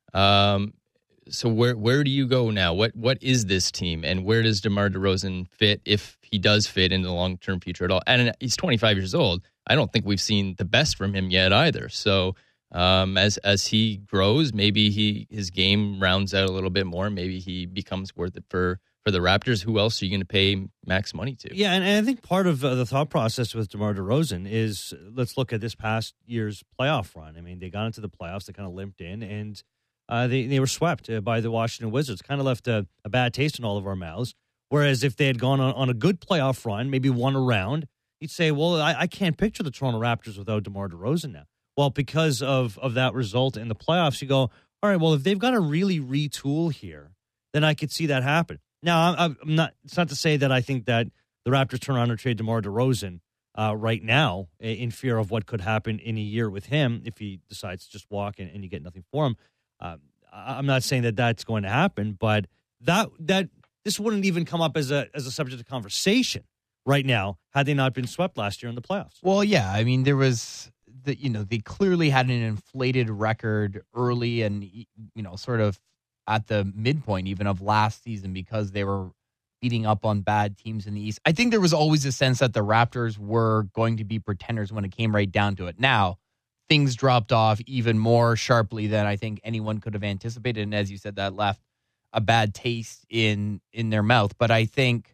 Um, so where where do you go now? What what is this team, and where does DeMar DeRozan fit, if he does fit in the long term future at all? And he's twenty-five years old. I don't think we've seen the best from him yet either. So. Um, as as he grows, maybe he his game rounds out a little bit more. Maybe he becomes worth it for, for the Raptors. Who else are you going to pay max money to? Yeah, and, and I think part of uh, the thought process with DeMar DeRozan is, let's look at this past year's playoff run. I mean, they got into the playoffs, they kind of limped in, and uh, they, they were swept uh, by the Washington Wizards. Kind of left a, a bad taste in all of our mouths. Whereas if they had gone on, on a good playoff run, maybe won a round, you'd say, well, I, I can't picture the Toronto Raptors without DeMar DeRozan now. Well, because of, of that result in the playoffs, you go, all right, well, if they've got to really retool here, then I could see that happen. Now, I'm, I'm not. It's not to say that I think that the Raptors turn around and trade DeMar DeRozan uh, right now in fear of what could happen in a year with him if he decides to just walk and, and you get nothing for him. Um, I'm not saying that that's going to happen, but that that this wouldn't even come up as a as a subject of conversation right now had they not been swept last year in the playoffs. Well, yeah, I mean, there was. That, you know, they clearly had an inflated record early and, you know, sort of at the midpoint even of last season because they were beating up on bad teams in the East. I think there was always a sense that the Raptors were going to be pretenders when it came right down to it. Now, things dropped off even more sharply than I think anyone could have anticipated. And as you said, that left a bad taste in, in their mouth. But I think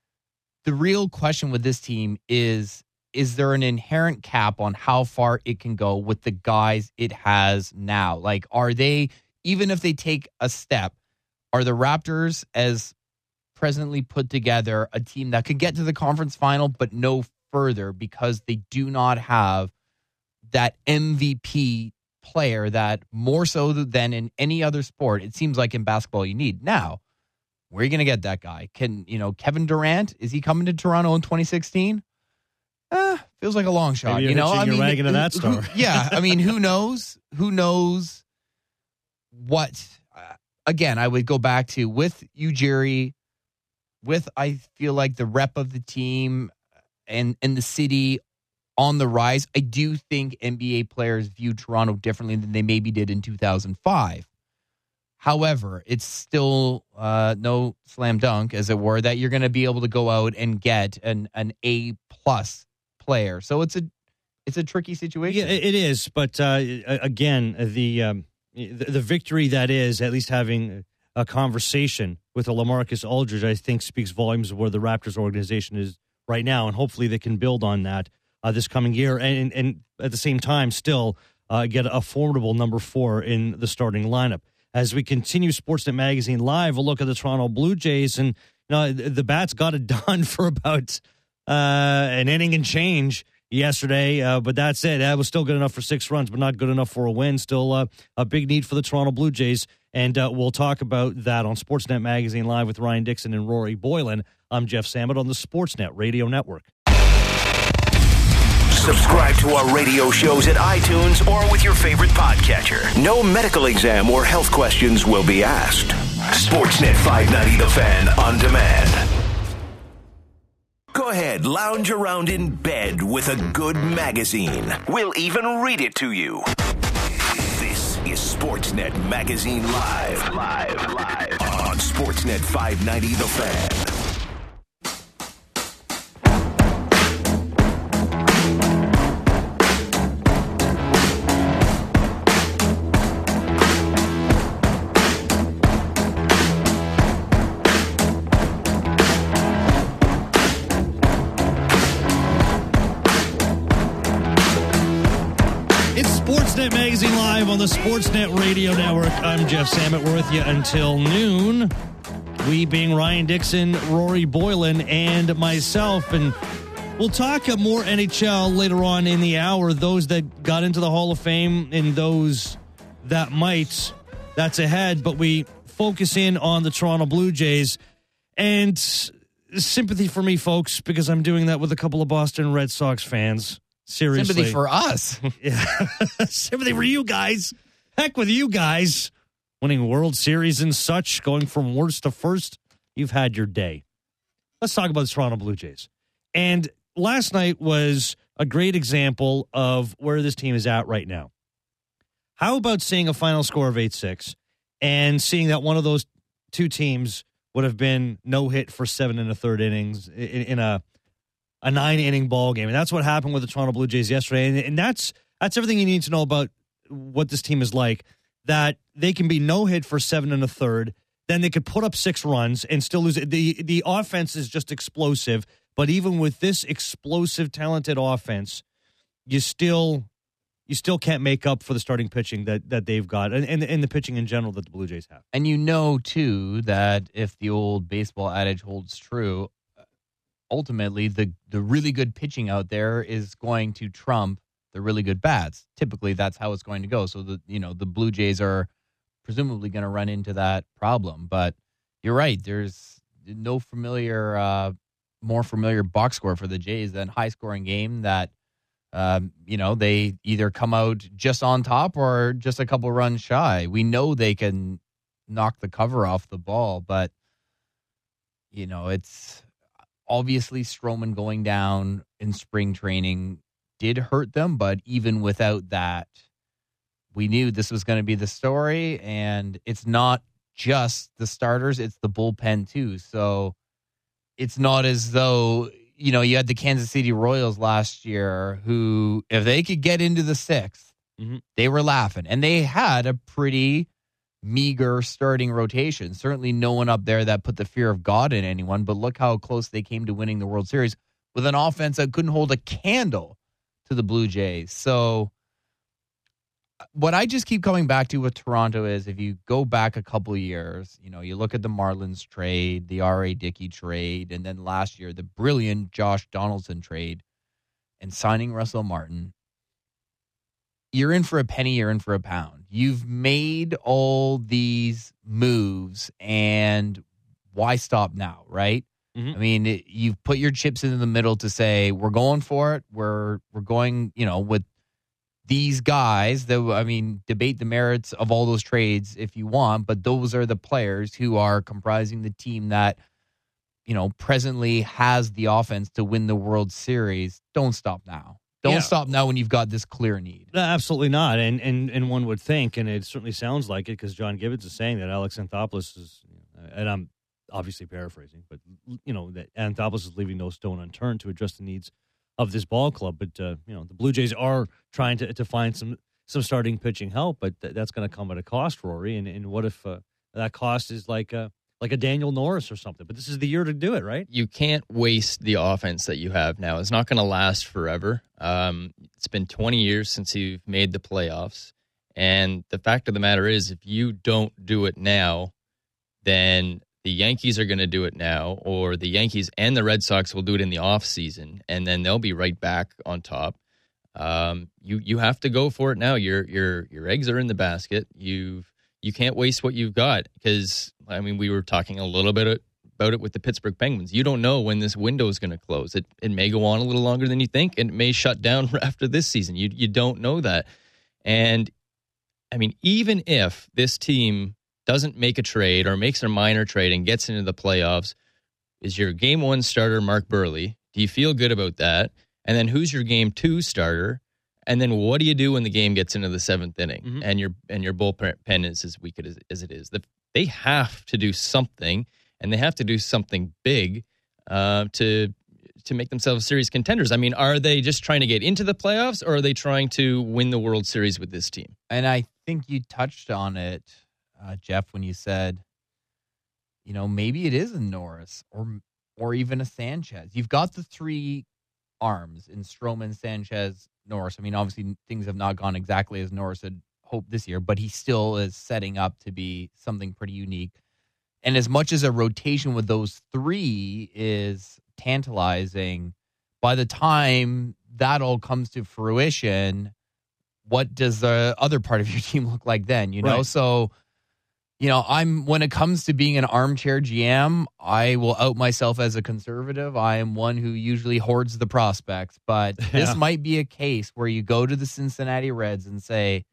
the real question with this team is, is there an inherent cap on how far it can go with the guys it has now? Like, are they, even if they take a step, are the Raptors as presently put together a team that could get to the conference final but no further because they do not have that M V P player that more so than in any other sport, it seems like in basketball you need. Now, where are you going to get that guy? Can, you know, Kevin Durant, is he coming to Toronto in twenty sixteen? Uh, feels like a long shot, Maybe you know. I mean, wagon to that who, yeah, I mean, who knows? Who knows what? Uh, again, I would go back to with Ujiri, with I feel like the rep of the team and and the city on the rise. I do think N B A players view Toronto differently than they maybe did in two thousand five. However, it's still uh, no slam dunk, as it were, that you're going to be able to go out and get an an A plus player. So it's a it's a tricky situation. Yeah, it is. But uh, again, the, um, the the victory that is at least having a conversation with a LaMarcus Aldridge, I think, speaks volumes of where the Raptors organization is right now, and hopefully they can build on that uh, this coming year, and and at the same time still uh, get a formidable number four in the starting lineup. As we continue Sportsnet Magazine Live, we'll look at the Toronto Blue Jays, and you know, the Bats got it done for about uh, an inning and change yesterday, uh, but that's it. That was still good enough for six runs, but not good enough for a win. Still uh, a big need for the Toronto Blue Jays, and uh, we'll talk about that on Sportsnet Magazine Live with Ryan Dixon and Rory Boylan. I'm Jeff Samet on the Sportsnet Radio Network. Subscribe to our radio shows at iTunes or with your favorite podcatcher. No medical exam or health questions will be asked. Sportsnet five ninety The Fan on demand. Go ahead, lounge around in bed with a good magazine. We'll even read it to you. This is Sportsnet Magazine Live. Live, live. On Sportsnet five ninety The Fan. Sportsnet Magazine Live on the Sportsnet Radio Network. I'm Jeff Samet. We're with you until noon. We being Ryan Dixon, Rory Boylan, and myself. And we'll talk more N H L later on in the hour. Those that got into the Hall of Fame and those that might. That's ahead. But we focus in on the Toronto Blue Jays. And sympathy for me, folks, because I'm doing that with a couple of Boston Red Sox fans. Seriously. Sympathy for us. Yeah. Sympathy for you guys. Heck with you guys. Winning World Series and such, going from worst to first. You've had your day. Let's talk about the Toronto Blue Jays. And last night was a great example of where this team is at right now. How about seeing a final score of eight six and seeing that one of those two teams would have been no hit for seven and a third innings in, in a a nine-inning ball game. And that's what happened with the Toronto Blue Jays yesterday. And, and that's that's everything you need to know about what this team is like, that they can be no-hit for seven and a third, then they could put up six runs and still lose it. The, the offense is just explosive, but even with this explosive, talented offense, you still you still can't make up for the starting pitching that, that they've got and, and, and the pitching in general that the Blue Jays have. And you know, too, that if the old baseball adage holds true, ultimately, the, the really good pitching out there is going to trump the really good bats. Typically, that's how it's going to go. So, the you know the Blue Jays are presumably going to run into that problem. But you're right. There's no familiar, uh, more familiar box score for the Jays than high-scoring game that, um, you know, they either come out just on top or just a couple runs shy. We know they can knock the cover off the ball, but, you know, it's... Obviously, Stroman going down in spring training did hurt them, but even without that, we knew this was going to be the story, and it's not just the starters, it's the bullpen too. So it's not as though, you know, you had the Kansas City Royals last year who, if they could get into the sixth, mm-hmm. they were laughing. And they had a pretty meager starting rotation. Certainly no one up there that put the fear of God in anyone, but look how close they came to winning the World Series with an offense that couldn't hold a candle to the Blue Jays. So what I just keep coming back to with Toronto is if you go back a couple of years, you know, you look at the Marlins trade, the R A. Dickey trade, and then last year, the brilliant Josh Donaldson trade and signing Russell Martin. You're in for a penny, you're in for a pound. You've made all these moves, and why stop now, right? Mm-hmm. I mean, it, you've put your chips into the middle to say, we're going for it. We're we're going, you know, with these guys that, I mean, debate the merits of all those trades if you want, but those are the players who are comprising the team that, you know, presently has the offense to win the World Series. Don't stop now. Don't yeah. stop now when you've got this clear need. No, absolutely not. And and and one would think, and it certainly sounds like it, because John Gibbons is saying that Alex Anthopoulos is, and I'm obviously paraphrasing, but, you know, that Anthopoulos is leaving no stone unturned to address the needs of this ball club. But, uh, you know, the Blue Jays are trying to to find some, some starting pitching help, but th- that's going to come at a cost, Rory. And, and what if uh, that cost is like a, like a Daniel Norris or something? But this is the year to do it, right? You can't waste the offense that you have now. It's not going to last forever. Um, it's been twenty years since you've made the playoffs. And the fact of the matter is, if you don't do it now, then the Yankees are going to do it now, or the Yankees and the Red Sox will do it in the offseason, and then they'll be right back on top. Um, you you have to go for it now. Your your your eggs are in the basket. You've you can't waste what you've got, because, I mean, we were talking a little bit about it with the Pittsburgh Penguins. You don't know when this window is going to close. It it may go on a little longer than you think, and it may shut down after this season. You you don't know that. And, I mean, even if this team doesn't make a trade or makes a minor trade and gets into the playoffs, is your game one starter Mark Burley Do you feel good about that? And then who's your game two starter? And then what do you do when the game gets into the seventh inning mm-hmm. and your and your bullpen is as weak as, as it is? The, they have to do something, and they have to do something big uh, to to make themselves series contenders. I mean, are they just trying to get into the playoffs, or are they trying to win the World Series with this team? And I think you touched on it, uh, Jeff, when you said, you know, maybe it is a Norris or or even a Sanchez. You've got the three arms in Stroman, Sanchez, Norris. I mean, obviously things have not gone exactly as Norris had hoped this year, but he still is setting up to be something pretty unique. And as much as a rotation with those three is tantalizing, by the time that all comes to fruition, what does the other part of your team look like then? You know, right. So, you know, I'm when it comes to being an armchair G M, I will out myself as a conservative. I am one who usually hoards the prospects, but yeah. This might be a case where you go to the Cincinnati Reds and say,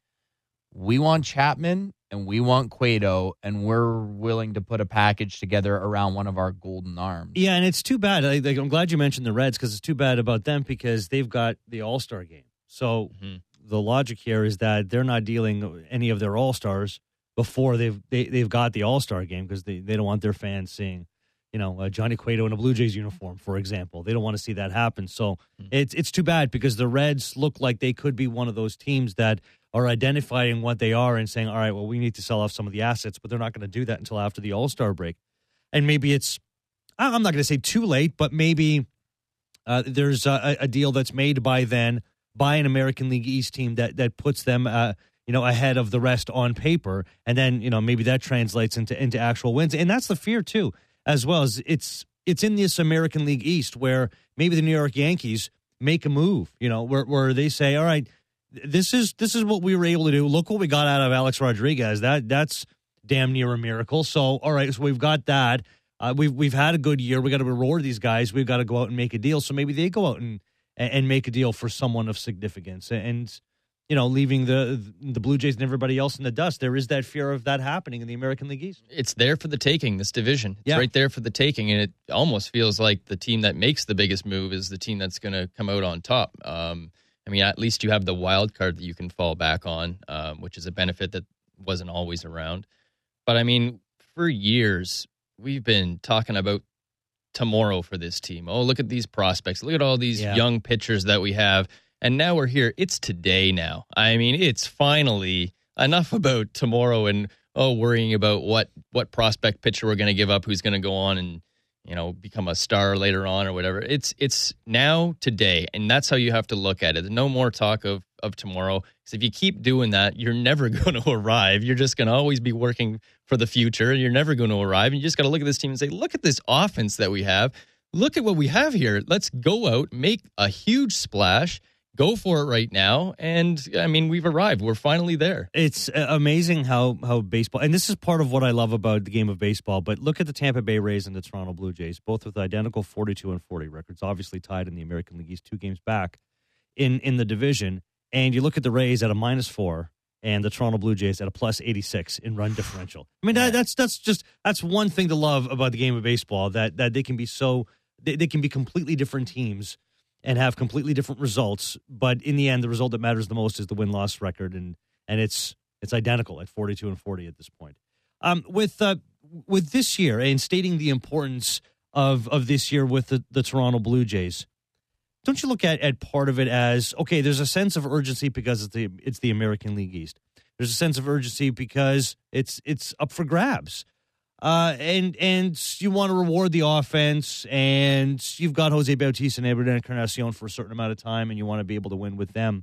we want Chapman and we want Cueto, and we're willing to put a package together around one of our golden arms. Yeah, and it's too bad. I, like, I'm glad you mentioned the Reds, because it's too bad about them, because they've got the All-Star game. So mm-hmm. the logic here is that they're not dealing any of their All-Stars before they've they, they've got the All-Star game, because they, they don't want their fans seeing, you know, uh, Johnny Cueto in a Blue Jays uniform, for example. They don't want to see that happen. So mm-hmm. it's it's too bad, because the Reds look like they could be one of those teams that are identifying what they are and saying, all right, well, we need to sell off some of the assets, but they're not going to do that until after the All-Star break. And maybe it's, I'm not going to say too late, but maybe uh, there's a, a deal that's made by then by an American League East team that that puts them uh, you know, ahead of the rest on paper, and then, you know, maybe that translates into into actual wins. And that's the fear too, as well as it's it's in this American League East where maybe the New York Yankees make a move, you know, where where they say, all right, this is this is what we were able to do. Look what we got out of Alex Rodriguez. That that's damn near a miracle. So, all right, so we've got that. Uh, we've we've had a good year. We got to reward these guys. We've got to go out and make a deal. So maybe they go out and and make a deal for someone of significance. And, you know, leaving the the Blue Jays and everybody else in the dust. There is that fear of that happening in the American League East. It's there for the taking, this division. It's yeah. right there for the taking, and it almost feels like the team that makes the biggest move is the team that's going to come out on top. Um, I mean, at least you have the wild card that you can fall back on, um, which is a benefit that wasn't always around. But, I mean, for years, we've been talking about tomorrow for this team. Oh, look at these prospects. Look at all these yeah. young pitchers that we have. And now we're here. It's today now. I mean, it's finally enough about tomorrow and, oh, worrying about what, what prospect pitcher we're going to give up, who's going to go on and, you know, become a star later on or whatever. It's it's now today, and that's how you have to look at it. No more talk of, of tomorrow. Because if you keep doing that, you're never going to arrive. You're just going to always be working for the future. You're never going to arrive. And you just got to look at this team and say, look at this offense that we have. Look at what we have here. Let's go out, make a huge splash, go for it right now. And, I mean, we've arrived. We're finally there. It's amazing how, how baseball, and this is part of what I love about the game of baseball, but look at the Tampa Bay Rays and the Toronto Blue Jays, both with identical forty-two and forty records, obviously tied in the American League East, two games back in, in the division. And you look at the Rays at a minus four and the Toronto Blue Jays at a plus eighty-six in run differential. I mean, that, that's that's just, that's one thing to love about the game of baseball, that, that they can be so, they, they can be completely different teams and have completely different results, but in the end, the result that matters the most is the win-loss record, and and it's it's identical at forty-two and forty at this point. Um, with uh, with this year, and stating the importance of of this year with the, the Toronto Blue Jays, don't you look at, at part of it as, okay, there's a sense of urgency because it's the it's the American League East. There's a sense of urgency because it's it's up for grabs. Uh, and and you want to reward the offense, and you've got Jose Bautista and Edward Encarnacion for a certain amount of time, and you want to be able to win with them.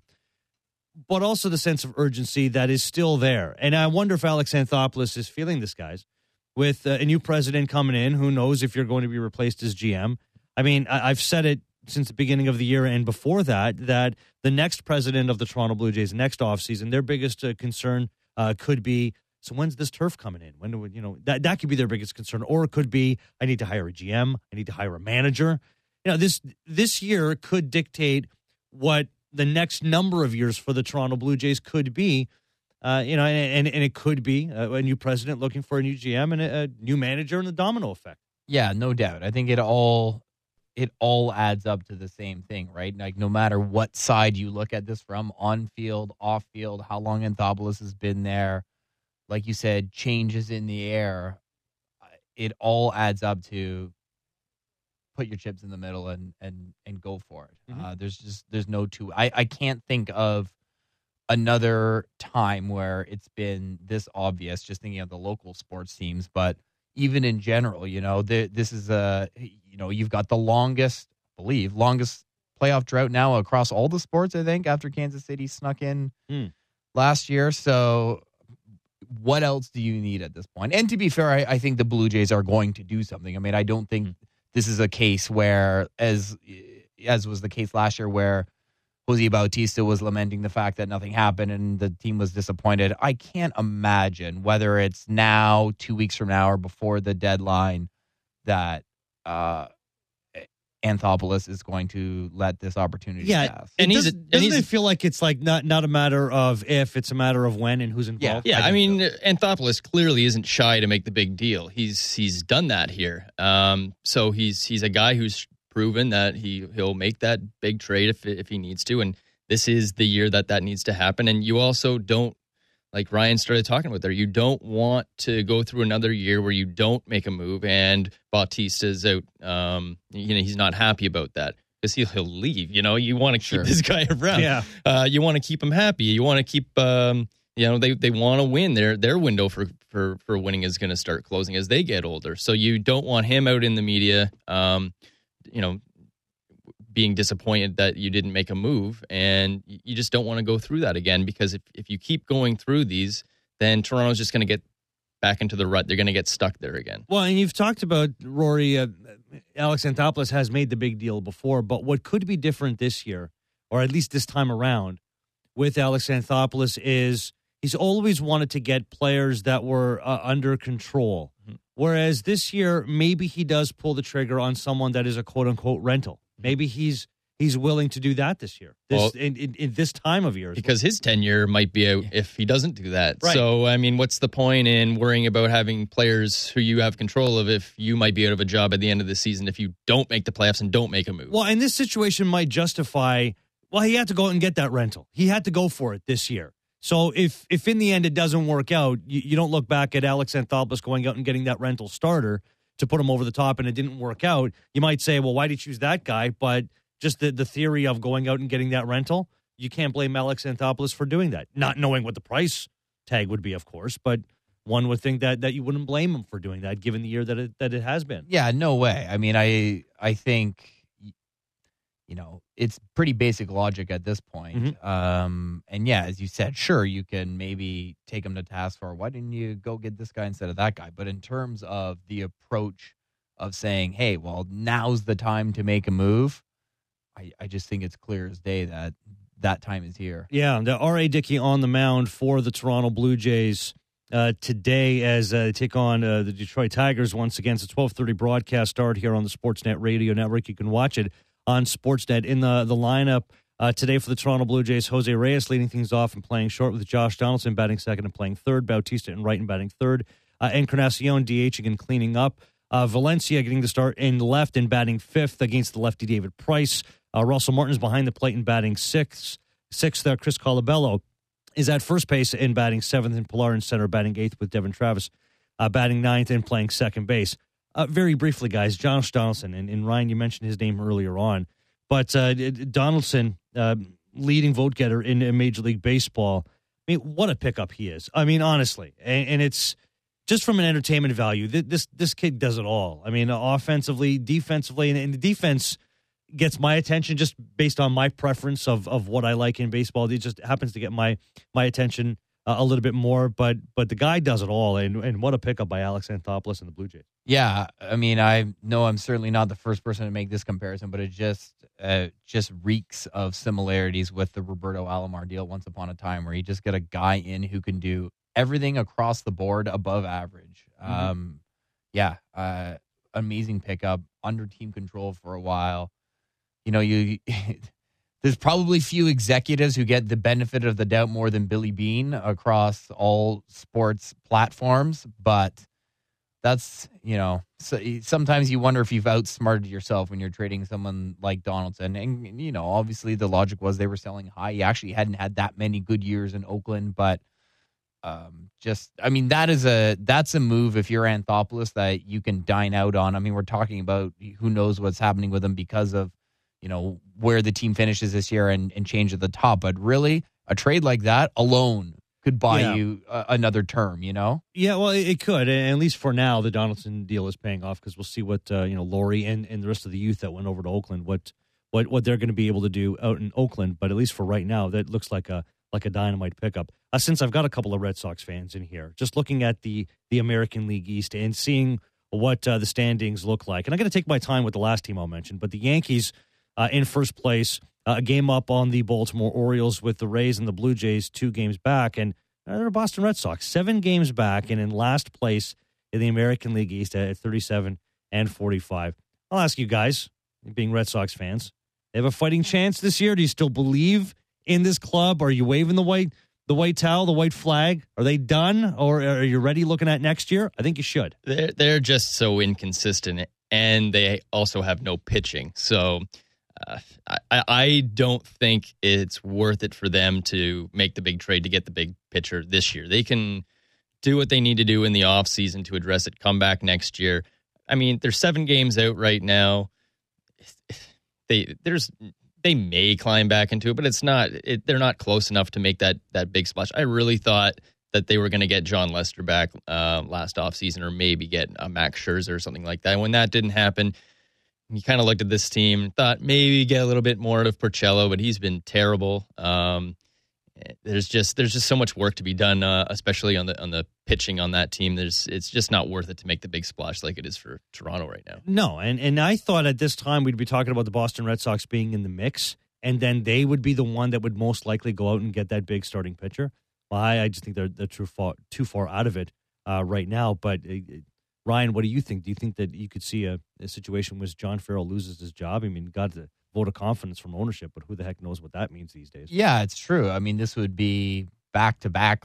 But also the sense of urgency that is still there. And I wonder if Alex Anthopoulos is feeling this, guys, with uh, a new president coming in. Who knows if you're going to be replaced as G M? I mean, I- I've said it since the beginning of the year and before that, that the next president of the Toronto Blue Jays, next offseason, their biggest uh, concern uh, could be, so when's this turf coming in? When do we, you know, that, that could be their biggest concern. Or it could be, I need to hire a G M. I need to hire a manager. You know, this this year could dictate what the next number of years for the Toronto Blue Jays could be. Uh, you know, and, and, and it could be a, a new president looking for a new G M and a, a new manager and the domino effect. Yeah, no doubt. I think it all it all adds up to the same thing, right? Like no matter what side you look at this from, on field, off field, how long Anthopoulos has been there, like you said, changes in the air, it all adds up to put your chips in the middle and and and go for it. Mm-hmm. Uh, there's just there's no two. I I can't think of another time where it's been this obvious. Just thinking of the local sports teams, but even in general, you know, the, this is a you know you've got the longest, I believe, longest playoff drought now across all the sports. I think after Kansas City snuck in mm. last year. So what else do you need at this point? And to be fair, I, I think the Blue Jays are going to do something. I mean, I don't think. Mm. This is a case where, as as was the case last year, where Jose Bautista was lamenting the fact that nothing happened and the team was disappointed. I can't imagine whether it's now, two weeks from now, or before the deadline that uh, Anthopoulos is going to let this opportunity yeah, pass. And does, doesn't and it feel like it's like not not a matter of if, it's a matter of when and who's involved? Yeah, yeah I, I mean, so. Anthopoulos clearly isn't shy to make the big deal. He's he's done that here. Um, so he's he's a guy who's proven that he he'll make that big trade if if he needs to, and this is the year that that needs to happen. And you also don't, like Ryan started talking about there, you don't want to go through another year where you don't make a move and Bautista's out. Um, you know, he's not happy about that because he'll, he'll leave. You know, you want to keep sure. this guy around. Yeah. Uh, you want to keep him happy. You want to keep, um, you know, they, they want to win. Their their window for, for, for winning is going to start closing as they get older. So you don't want him out in the media, um, you know, being disappointed that you didn't make a move, and you just don't want to go through that again, because if, if you keep going through these, then Toronto's just going to get back into the rut. They're going to get stuck there again. Well, and you've talked about, Rory, uh, Alex Anthopoulos has made the big deal before, but what could be different this year, or at least this time around, with Alex Anthopoulos is he's always wanted to get players that were uh, under control, mm-hmm. whereas this year, maybe he does pull the trigger on someone that is a quote-unquote rental. Maybe he's he's willing to do that this year, this well, in, in, in this time of year. Because well. his tenure might be out if he doesn't do that. Right. So, I mean, what's the point in worrying about having players who you have control of if you might be out of a job at the end of the season if you don't make the playoffs and don't make a move? Well, and this situation might justify, well, he had to go out and get that rental. He had to go for it this year. So if if in the end it doesn't work out, you, you don't look back at Alex Anthopoulos going out and getting that rental starter to put him over the top and it didn't work out. You might say, well, why did you choose that guy? But just the, the theory of going out and getting that rental, you can't blame Alex Anthopoulos for doing that. Not knowing what the price tag would be, of course, but one would think that that you wouldn't blame him for doing that given the year that it, that it has been. Yeah, no way. I mean, I I think, you know, it's pretty basic logic at this point. Mm-hmm. Um, and yeah, as you said, sure, you can maybe take him to task for, why didn't you go get this guy instead of that guy? But in terms of the approach of saying, hey, well, now's the time to make a move, I, I just think it's clear as day that that time is here. Yeah, the R A. Dickey on the mound for the Toronto Blue Jays uh, today as uh, they take on uh, the Detroit Tigers once again. It's a twelve thirty broadcast start here on the Sportsnet Radio Network. You can watch it on Sportsnet. In the, the lineup uh, today for the Toronto Blue Jays, Jose Reyes leading things off and playing short with Josh Donaldson batting second and playing third, Bautista and right and batting third, uh, Encarnacion DHing and cleaning up, uh, Valencia getting the start in left and batting fifth against the lefty David Price, uh, Russell Martin's behind the plate and batting sixth, sixth there, Chris Colabello is at first base and batting seventh, and Pilar in center batting eighth with Devin Travis uh, batting ninth and playing second base. Uh, very briefly, guys, Josh Donaldson, and, and Ryan, you mentioned his name earlier on, but uh, Donaldson, uh, leading vote getter in, in Major League Baseball. I mean, what a pickup he is. I mean, honestly, and, and it's just from an entertainment value. Th- this this kid does it all. I mean, offensively, defensively, and, and the defense gets my attention just based on my preference of of what I like in baseball. It just happens to get my my attention uh, a little bit more, but but the guy does it all, and and what a pickup by Alex Anthopoulos and the Blue Jays. Yeah, I mean, I know I'm certainly not the first person to make this comparison, but it just uh, just reeks of similarities with the Roberto Alomar deal once upon a time, where you just get a guy in who can do everything across the board above average. Mm-hmm. Um, yeah, uh, amazing pickup, under team control for a while. You know, you there's probably few executives who get the benefit of the doubt more than Billy Beane across all sports platforms, but that's, you know, so sometimes you wonder if you've outsmarted yourself when you're trading someone like Donaldson. And, you know, obviously the logic was they were selling high. He actually hadn't had that many good years in Oakland, but um, just, I mean, that is a, that's a move if you're Anthopoulos that you can dine out on. I mean, we're talking about who knows what's happening with him because of, you know, where the team finishes this year and, and change at the top. But really, a trade like that alone could buy yeah. you uh, another term, you know? Yeah, well, it, it could. And at least for now, the Donaldson deal is paying off because we'll see what, uh, you know, Laurie and, and the rest of the youth that went over to Oakland, what what what they're going to be able to do out in Oakland. But at least for right now, that looks like a like a dynamite pickup. Uh, since I've got a couple of Red Sox fans in here, just looking at the, the American League East and seeing what uh, the standings look like. And I'm going to take my time with the last team I'll mention, but the Yankees uh, in first place, uh, a game up on the Baltimore Orioles with the Rays and the Blue Jays two games back. And Uh, they're Boston Red Sox, seven games back and in last place in the American League East at thirty-seven and forty-five. I'll ask you guys, being Red Sox fans, they have a fighting chance this year? Do you still believe in this club? Are you waving the white the white towel, the white flag? Are they done, or are you ready looking at next year? I think you should. They're, they're just so inconsistent, and they also have no pitching. So Uh, I, I don't think it's worth it for them to make the big trade to get the big pitcher this year. They can do what they need to do in the offseason to address it, come back next year. I mean, they're seven games out right now. They there's they may climb back into it, but it's not. It, they're not close enough to make that that big splash. I really thought that they were going to get John Lester back uh, last offseason, or maybe get a Max Scherzer or something like that. When that didn't happen, you kind of looked at this team, thought maybe get a little bit more out of Porcello, but he's been terrible. Um, there's just there's just so much work to be done, uh, especially on the on the pitching on that team. There's it's just not worth it to make the big splash like it is for Toronto right now. No, and and I thought at this time we'd be talking about the Boston Red Sox being in the mix, and then they would be the one that would most likely go out and get that big starting pitcher. Well, I, I just think they're they're too far too far out of it uh, right now, but. It, Ryan, what do you think? Do you think that you could see a, a situation where John Farrell loses his job? I mean, got the vote of confidence from ownership, but who the heck knows what that means these days? Yeah, it's true. I mean, this would be back-to-back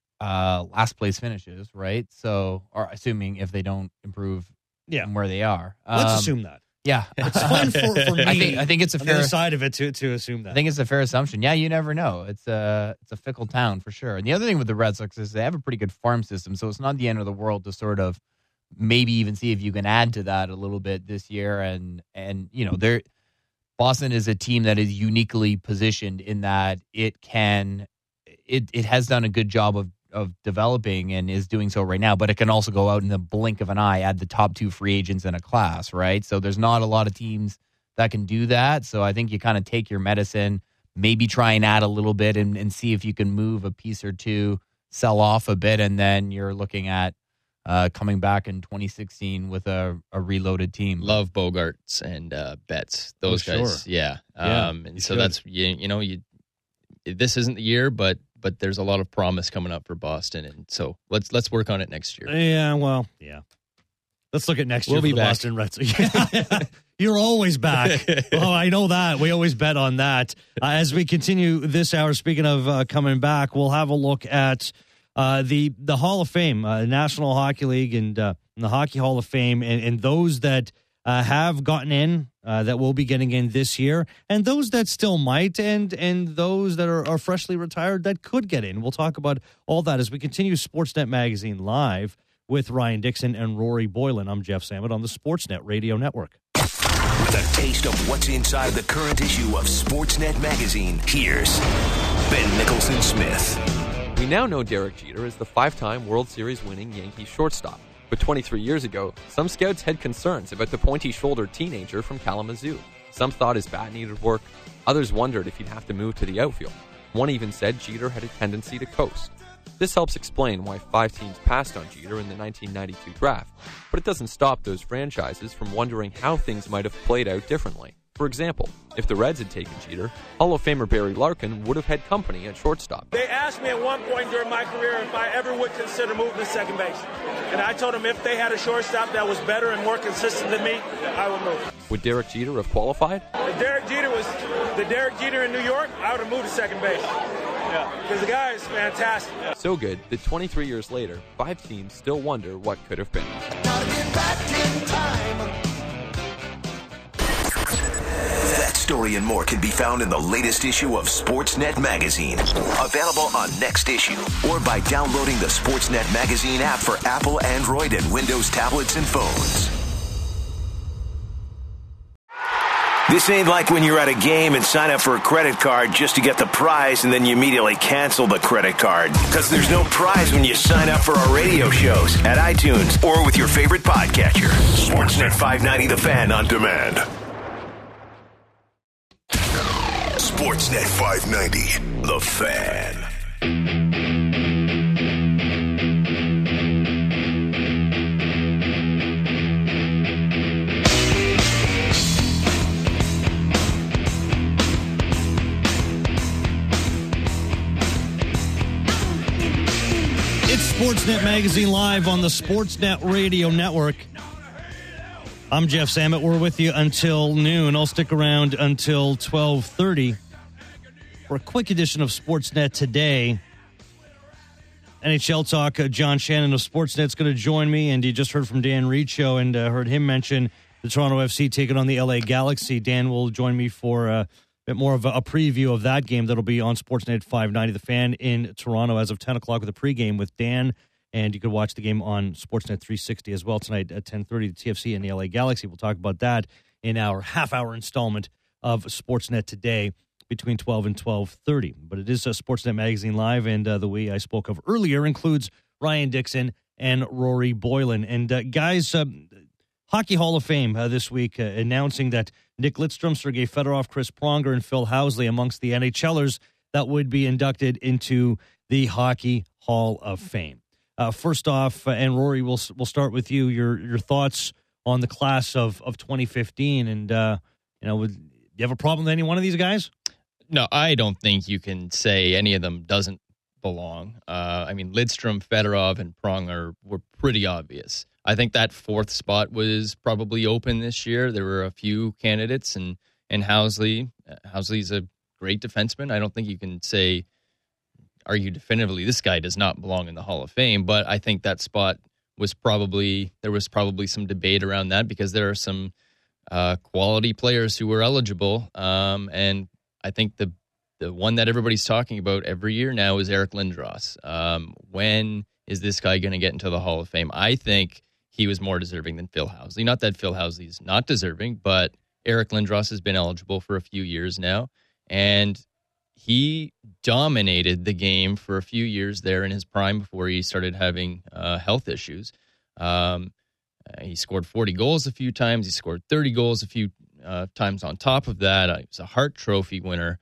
uh, last-place finishes, right? So, or assuming if they don't improve yeah. from where they are. Let's um, assume that. Yeah. It's fun for, for me. I think, I think it's a on fair the other side of it to, to assume that. I think it's a fair assumption. Yeah, you never know. It's a, it's a fickle town for sure. And the other thing with the Red Sox is they have a pretty good farm system, so it's not the end of the world to sort of maybe even see if you can add to that a little bit this year. And, and you know, they're, Boston is a team that is uniquely positioned in that it can, it it has done a good job of, of developing and is doing so right now, but it can also go out in the blink of an eye, add the top two free agents in a class, right? So there's not a lot of teams that can do that. So I think you kind of take your medicine, maybe try and add a little bit and, and see if you can move a piece or two, sell off a bit, and then you're looking at Uh, coming back in twenty sixteen with a, a reloaded team. Love Bogarts and uh, Betts. Those oh, guys. Sure. Yeah. yeah um, and so should. that's, you, you know, you. this isn't the year, but but there's a lot of promise coming up for Boston. And so let's let's work on it next year. Yeah, well, yeah. Let's look at next year we'll for be the back. Boston Red Sox. You're always back. Oh, I know that. We always bet on that. Uh, as we continue this hour, speaking of uh, coming back, we'll have a look at Uh, the the Hall of Fame, uh, National Hockey League, and, uh, and the Hockey Hall of Fame, and, and those that uh, have gotten in, uh, that will be getting in this year, and those that still might, and and those that are, are freshly retired that could get in. We'll talk about all that as we continue Sportsnet Magazine Live with Ryan Dixon and Rory Boylan. I'm Jeff Samet on the Sportsnet Radio Network. With a taste of what's inside the current issue of Sportsnet Magazine, here's Ben Nicholson-Smith. We now know Derek Jeter as the five-time World Series winning Yankees shortstop. But twenty-three years ago, some scouts had concerns about the pointy-shouldered teenager from Kalamazoo. Some thought his bat needed work. Others wondered if he'd have to move to the outfield. One even said Jeter had a tendency to coast. This helps explain why five teams passed on Jeter in the nineteen ninety-two draft. But it doesn't stop those franchises from wondering how things might have played out differently. For example, if the Reds had taken Jeter, Hall of Famer Barry Larkin would have had company at shortstop. They asked me at one point during my career if I ever would consider moving to second base. And I told them if they had a shortstop that was better and more consistent than me, I would move. Would Derek Jeter have qualified? If Derek Jeter was the Derek Jeter in New York, I would have moved to second base. Yeah, because the guy is fantastic. So good that twenty-three years later, five teams still wonder what could have been. That story and more can be found in the latest issue of Sportsnet Magazine. Available on Next Issue or by downloading the Sportsnet Magazine app for Apple, Android, and Windows tablets and phones. This ain't like when you're at a game and sign up for a credit card just to get the prize and then you immediately cancel the credit card. Because there's no prize when you sign up for our radio shows at iTunes or with your favorite podcatcher. Sportsnet five ninety The Fan on demand. Sportsnet five ninety The Fan. It's Sportsnet Magazine Live on the Sportsnet Radio Network. I'm Jeff Samet. We're with you until noon. I'll stick around until twelve thirty for a quick edition of Sportsnet Today. N H L talk, uh, John Shannon of Sportsnet's going to join me, and you just heard from Dan Riccio and uh, heard him mention the Toronto F C taking on the L A Galaxy. Dan will join me for uh, a bit more of a, a preview of that game that'll be on Sportsnet five ninety The Fan in Toronto as of ten o'clock with a pregame with Dan. And you could watch the game on Sportsnet three sixty as well tonight at ten thirty, the T F C and the L A Galaxy. We'll talk about that in our half-hour installment of Sportsnet Today between twelve and twelve thirty. But it is a Sportsnet Magazine Live, and uh, the way I spoke of earlier includes Ryan Dixon and Rory Boylan. And uh, guys, uh, Hockey Hall of Fame uh, this week uh, announcing that Nick Lidstrom, Sergei Fedorov, Chris Pronger, and Phil Housley amongst the NHLers that would be inducted into the Hockey Hall of Fame. Uh, first off, uh, and Rory, we'll we'll start with you. Your your thoughts on the class of, of twenty fifteen, and uh, you know, would you have a problem with any one of these guys? No, I don't think you can say any of them doesn't belong. Uh, I mean, Lidstrom, Fedorov, and Pronger were pretty obvious. I think that fourth spot was probably open this year. There were a few candidates, and and Housley, uh, Housley's a great defenseman. I don't think you can say. Argue definitively this guy does not belong in the Hall of Fame, but I think that spot was probably, there was probably some debate around that because there are some uh, quality players who were eligible, um, and I think the the one that everybody's talking about every year now is Eric Lindros. Um, when is this guy going to get into the Hall of Fame? I think he was more deserving than Phil Housley. Not that Phil Housley's not deserving, but Eric Lindros has been eligible for a few years now, and he dominated the game for a few years there in his prime before he started having uh, health issues. Um, uh, he scored forty goals a few times. He scored thirty goals a few uh, times on top of that. Uh, he was a Hart Trophy winner.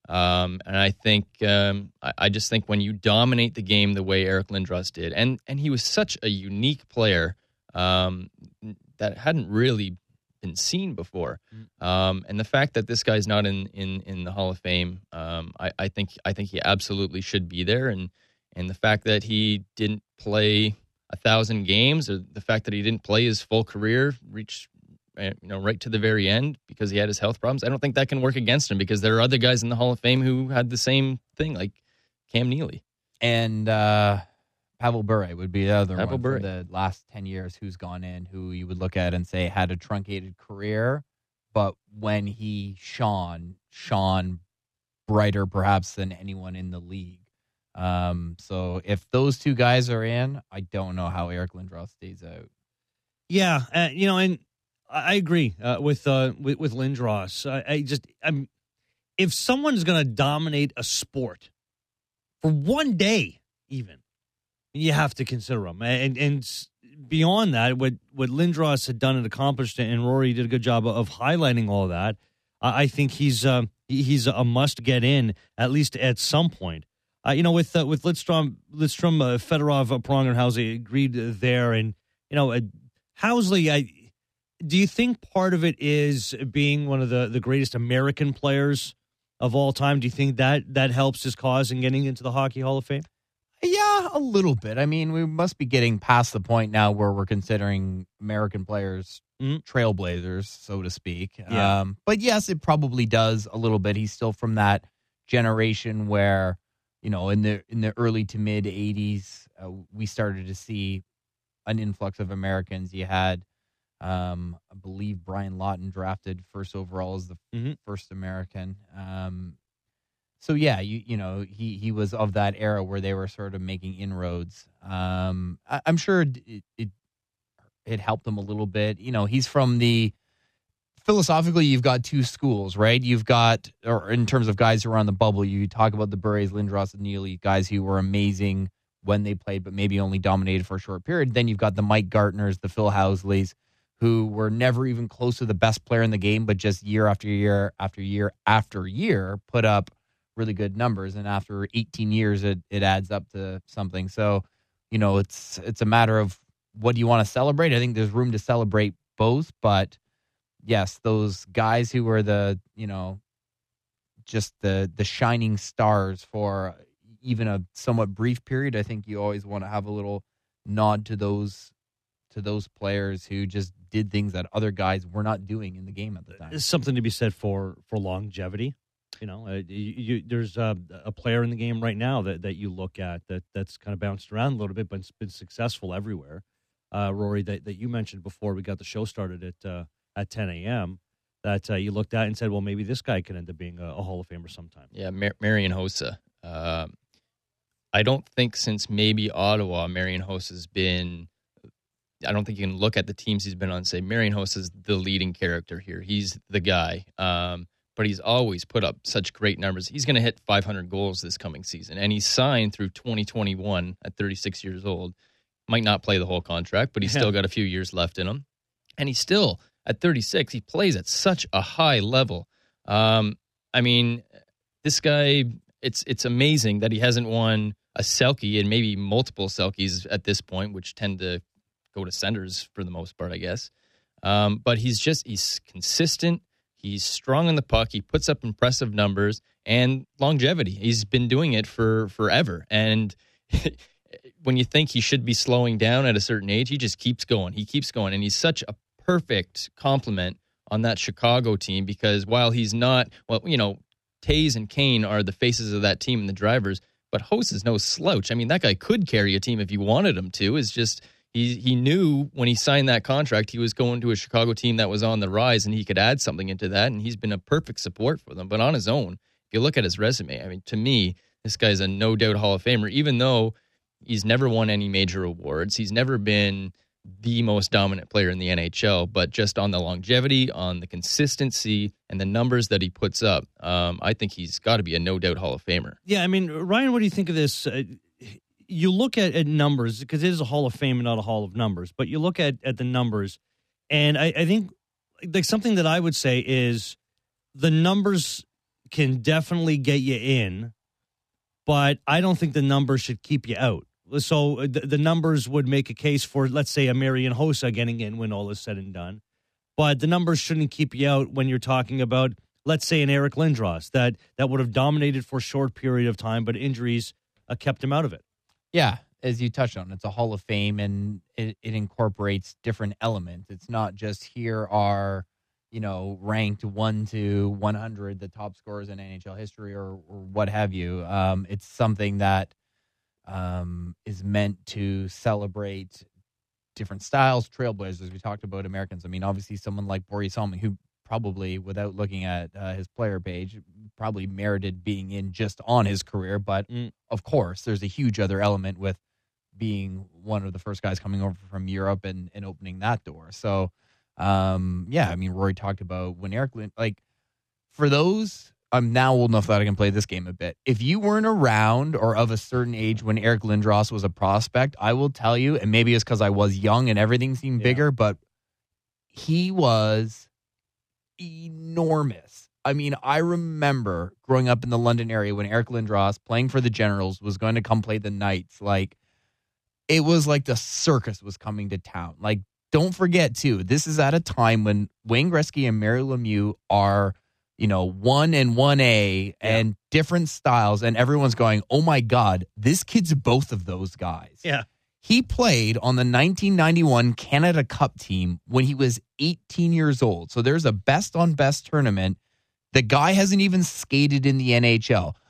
Um, and I think, um, I, I just think when you dominate the game the way Eric Lindros did, and, and he was such a unique player um, that hadn't really been seen before. Um, and the fact that this guy's not in, in, in the Hall of Fame, um, I, I think I think he absolutely should be there. And and the fact that he didn't play a thousand games, or the fact that he didn't play his full career, reach you know right to the very end because he had his health problems, I don't think that can work against him because there are other guys in the Hall of Fame who had the same thing, like Cam Neely and uh, Pavel Bure would be the other Pavel one Bure. for the last ten years who's gone in, who you would look at and say had a truncated career, but when he shone, shone brighter perhaps than anyone in the league. Um, so if those two guys are in, I don't know how Eric Lindros stays out. Yeah, uh, you know, and I agree uh, with, uh, with with Lindros. I, I just, I'm, if someone's going to dominate a sport for one day, even, you have to consider him. And and beyond that, what what Lindros had done and accomplished, and Rory did a good job of highlighting all of that. I think he's uh, he's a must get in at least at some point. Uh, you know, with uh, with Lidstrom, Lidstrom, uh, Fedorov, uh, Pronger, and Housley agreed there, and you know, uh, Housley. I do you think part of it is being one of the, the greatest American players of all time? Do you think that that helps his cause in getting into the Hockey Hall of Fame? Yeah, a little bit. I mean, we must be getting past the point now where we're considering American players mm-hmm. trailblazers, so to speak. Yeah. Um, but yes, it probably does a little bit. He's still from that generation where you know, in the in the early to mid eighties, uh, we started to see an influx of Americans. You had, um, I believe, Brian Lawton drafted first overall as the mm-hmm. first American. Um, so yeah, you you know, he he was of that era where they were sort of making inroads. Um, I, I'm sure it, it it helped him a little bit. You know, he's from the philosophically, you've got two schools, right? You've got, or in terms of guys who are on the bubble, you talk about the Burrays, Lindros, and Neely, guys who were amazing when they played, but maybe only dominated for a short period. Then you've got the Mike Gartners, the Phil Housleys, who were never even close to the best player in the game, but just year after year after year after year put up really good numbers. And after eighteen years, it, it adds up to something. So, you know, it's it's a matter of what do you want to celebrate? I think there's room to celebrate both, but yes, those guys who were the, you know, just the the shining stars for even a somewhat brief period, I think you always want to have a little nod to those to those players who just did things that other guys were not doing in the game at the time. There's something to be said for for longevity. You know, uh, you, you, there's a, a player in the game right now that, that you look at that that's kind of bounced around a little bit, but it's been successful everywhere. Uh, Rory, that, that you mentioned before we got the show started at uh, at ten a.m., that uh, you looked at and said, well, maybe this guy can end up being a, a Hall of Famer sometime. Yeah, Mar- Marian Hossa. Uh, I don't think since maybe Ottawa, Marian Hossa's been, I don't think you can look at the teams he's been on and say, Marian Hossa's the leading character here. He's the guy. Um, but he's always put up such great numbers. He's going to hit five hundred goals this coming season. And he's signed through twenty twenty-one at thirty-six years old. Might not play the whole contract, but he's yeah. still got a few years left in him. And he's still, at thirty-six, he plays at such a high level. Um, I mean, this guy, it's it's amazing that he hasn't won a Selke and maybe multiple Selkes at this point, which tend to go to centers for the most part, I guess. Um, but he's just, he's consistent. He's strong on the puck. He puts up impressive numbers and longevity. He's been doing it for forever. And when you think he should be slowing down at a certain age, he just keeps going. He keeps going. And he's such a perfect complement on that Chicago team because while he's not, well, you know, Taves and Kane are the faces of that team and the drivers, but Hossa is no slouch. I mean, that guy could carry a team if you wanted him to. It's just he he knew when he signed that contract he was going to a Chicago team that was on the rise and he could add something into that, and he's been a perfect support for them. But on his own, if you look at his resume, I mean, to me, this guy's a no-doubt Hall of Famer, even though he's never won any major awards. He's never been the most dominant player in the N H L, but just on the longevity, on the consistency, and the numbers that he puts up, um, I think he's got to be a no-doubt Hall of Famer. Yeah, I mean, Ryan, what do you think of this? Uh, you look at, at numbers, because it is a Hall of Fame and not a Hall of Numbers, but you look at, at the numbers, and I, I think like something that I would say is the numbers can definitely get you in, but I don't think the numbers should keep you out. So the, the numbers would make a case for, let's say, a Marian Hossa getting in when all is said and done. But the numbers shouldn't keep you out when you're talking about, let's say, an Eric Lindros that, that would have dominated for a short period of time, but injuries uh, kept him out of it. Yeah, as you touched on, it's a Hall of Fame, and it, it incorporates different elements. It's not just here are, you know, ranked one to one hundred, the top scorers in N H L history or, or what have you. Um, it's something that um, is meant to celebrate different styles, trailblazers. We talked about Americans. I mean, obviously someone like Borje Salming, who probably, without looking at uh, his player page, probably merited being in just on his career. But mm. of course, there's a huge other element with being one of the first guys coming over from Europe and, and opening that door. So, um, yeah, I mean, Rory talked about when Eric Lind, like, for those, I'm now old enough that I can play this game a bit. If you weren't around or of a certain age when Eric Lindros was a prospect, I will tell you, and maybe it's because I was young and everything seemed yeah. bigger, but he was enormous. I mean, I remember growing up in the London area when Eric Lindros, playing for the Generals, was going to come play the Knights. Like, it was like the circus was coming to town. Like, don't forget, too, this is at a time when Wayne Gretzky and Mario Lemieux are, you know, one and one A yeah. and different styles, and everyone's going, oh, my God, this kid's both of those guys. Yeah. He played on the nineteen ninety-one Canada Cup team when he was eighteen years old. So there's a best-on-best tournament. The guy hasn't even skated in the N H L.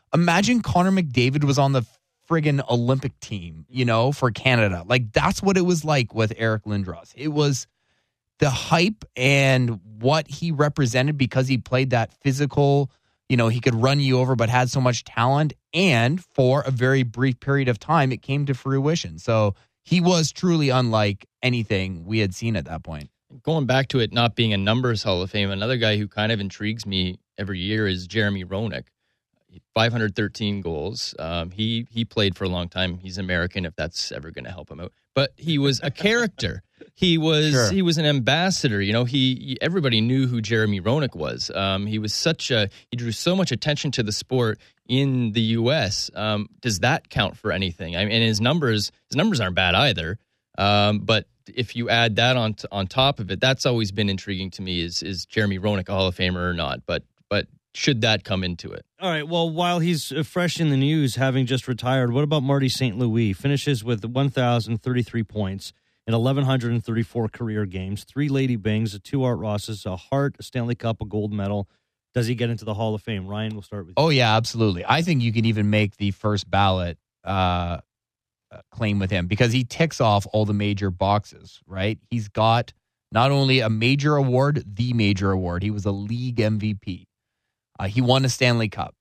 Imagine Connor McDavid was on the friggin' Olympic team, you know, for Canada. Like, that's what it was like with Eric Lindros. It was the hype and what he represented because he played that physical, you know, he could run you over but had so much talent. And for a very brief period of time, it came to fruition. So he was truly unlike anything we had seen at that point. Going back to it not being a numbers Hall of Fame, another guy who kind of intrigues me every year is Jeremy Roenick. five hundred thirteen goals. Um, he he played for a long time. He's American, if that's ever going to help him out. But he was a character. He was sure. he was an ambassador. You know, he, he everybody knew who Jeremy Roenick was. Um, he was such a he drew so much attention to the sport in the U S. Um, does that count for anything? I mean, and his numbers his numbers aren't bad either. Um, but if you add that on t- on top of it, that's always been intriguing to me. Is is Jeremy Roenick a Hall of Famer or not? But but should that come into it? All right. Well, while he's fresh in the news, having just retired, what about Marty Saint Louis? Finishes with one thousand thirty-three points in one thousand one hundred thirty-four career games, three Lady Bings, two Art Rosses, a Hart, a Stanley Cup, a gold medal. Does he get into the Hall of Fame? Ryan, we'll start with you. Oh, yeah, absolutely. I think you can even make the first ballot uh, claim with him because he ticks off all the major boxes, right? He's got not only a major award, the major award. He was a league M V P. Uh, he won a Stanley Cup.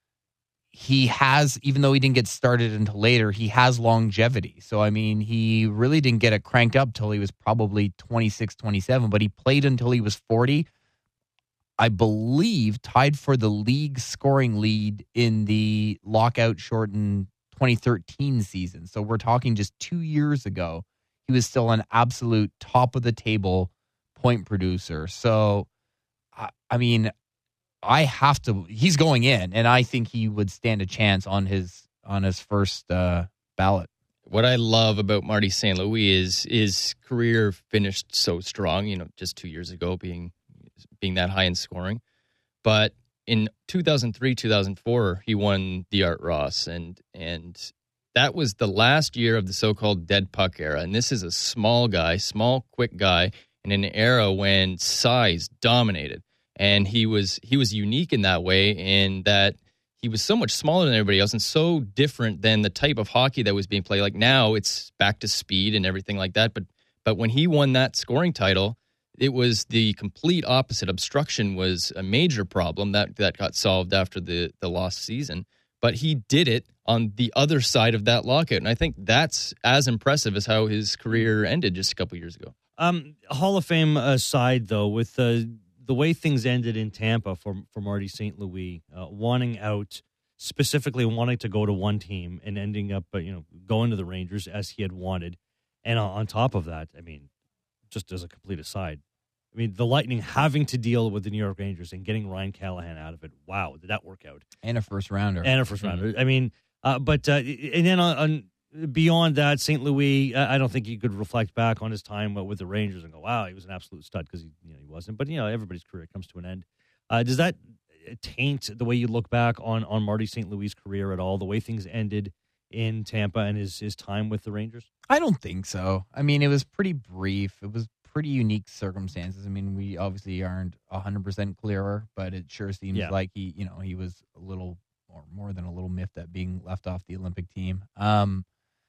He has, even though he didn't get started until later, he has longevity. So, I mean, he really didn't get it cranked up till he was probably twenty-six, twenty-seven, but he played until he was forty. I believe tied for the league scoring lead in the lockout shortened twenty thirteen season. So we're talking just two years ago. He was still an absolute top of the table point producer. So, I, I mean, I have to. He's going in, and I think he would stand a chance on his on his first uh, ballot. What I love about Marty Saint Louis is his career finished so strong. You know, just two years ago, being being that high in scoring, but in two thousand three, two thousand four, he won the Art Ross, and and that was the last year of the so-called dead puck era. And this is a small guy, small, quick guy, in an era when size dominated. And he was he was unique in that way, in that he was so much smaller than everybody else and so different than the type of hockey that was being played. Like now, it's back to speed and everything like that. But but when he won that scoring title, it was the complete opposite. Obstruction was a major problem that, that got solved after the, the lost season. But he did it on the other side of that lockout. And I think that's as impressive as how his career ended just a couple years ago. Um, Hall of Fame aside, though, with uh, the way things ended in Tampa for for Marty Saint Louis, uh, wanting out, specifically wanting to go to one team and ending up, uh, you know, going to the Rangers as he had wanted, and uh, on top of that, I mean, just as a complete aside, I mean, the Lightning having to deal with the New York Rangers and getting Ryan Callahan out of it. Wow, did that work out? And a first rounder. And a first rounder. Mm-hmm. I mean, uh, but uh, and then on. on beyond that, Saint Louis, I don't think he could reflect back on his time with the Rangers and go, wow, he was an absolute stud, because he, you know, he wasn't. But, you know, everybody's career comes to an end. Uh, does that taint the way you look back on, on Marty Saint Louis' career at all, the way things ended in Tampa and his, his time with the Rangers? I don't think so. I mean, it was pretty brief. It was pretty unique circumstances. I mean, we obviously aren't one hundred percent clearer, but it sure seems yeah. like he, you know, he was a little, or more than a little miffed at being left off the Olympic team. Um,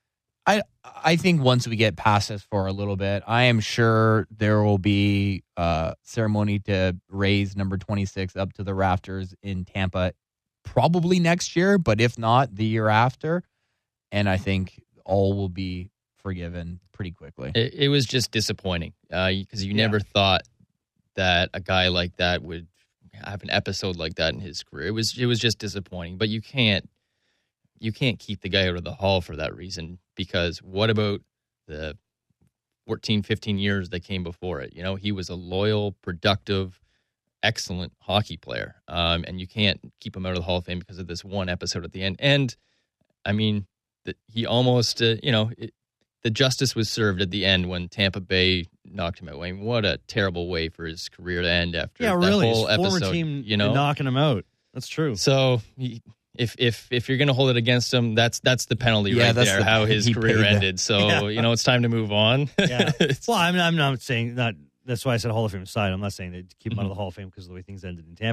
I I think once we get past this for a little bit, I am sure there will be a ceremony to raise number twenty-six up to the rafters in Tampa, probably next year, but if not, the year after. And I think all will be forgiven pretty quickly. It, it was just disappointing because uh, you yeah. never thought that a guy like that would have an episode like that in his career. It was it was just disappointing, but you can't. You can't keep the guy out of the Hall for that reason, because what about the fourteen, fifteen years that came before it? You know, he was a loyal, productive, excellent hockey player. Um, and you can't keep him out of the Hall of Fame because of this one episode at the end. And, I mean, the, he almost, uh, you know, it, the justice was served at the end when Tampa Bay knocked him out. I mean, what a terrible way for his career to end after yeah, that really. whole His episode. Former team you know? knocking him out. That's true. So, he, If if if you're going to hold it against him, that's that's the penalty yeah, right that's there. The, how his career ended. That. So yeah. you know it's time to move on. yeah. Well, I'm not, I'm not saying that. That's why I said Hall of Fame aside. I'm not saying that to keep him mm-hmm. out of the Hall of Fame because of the way things ended in Tampa.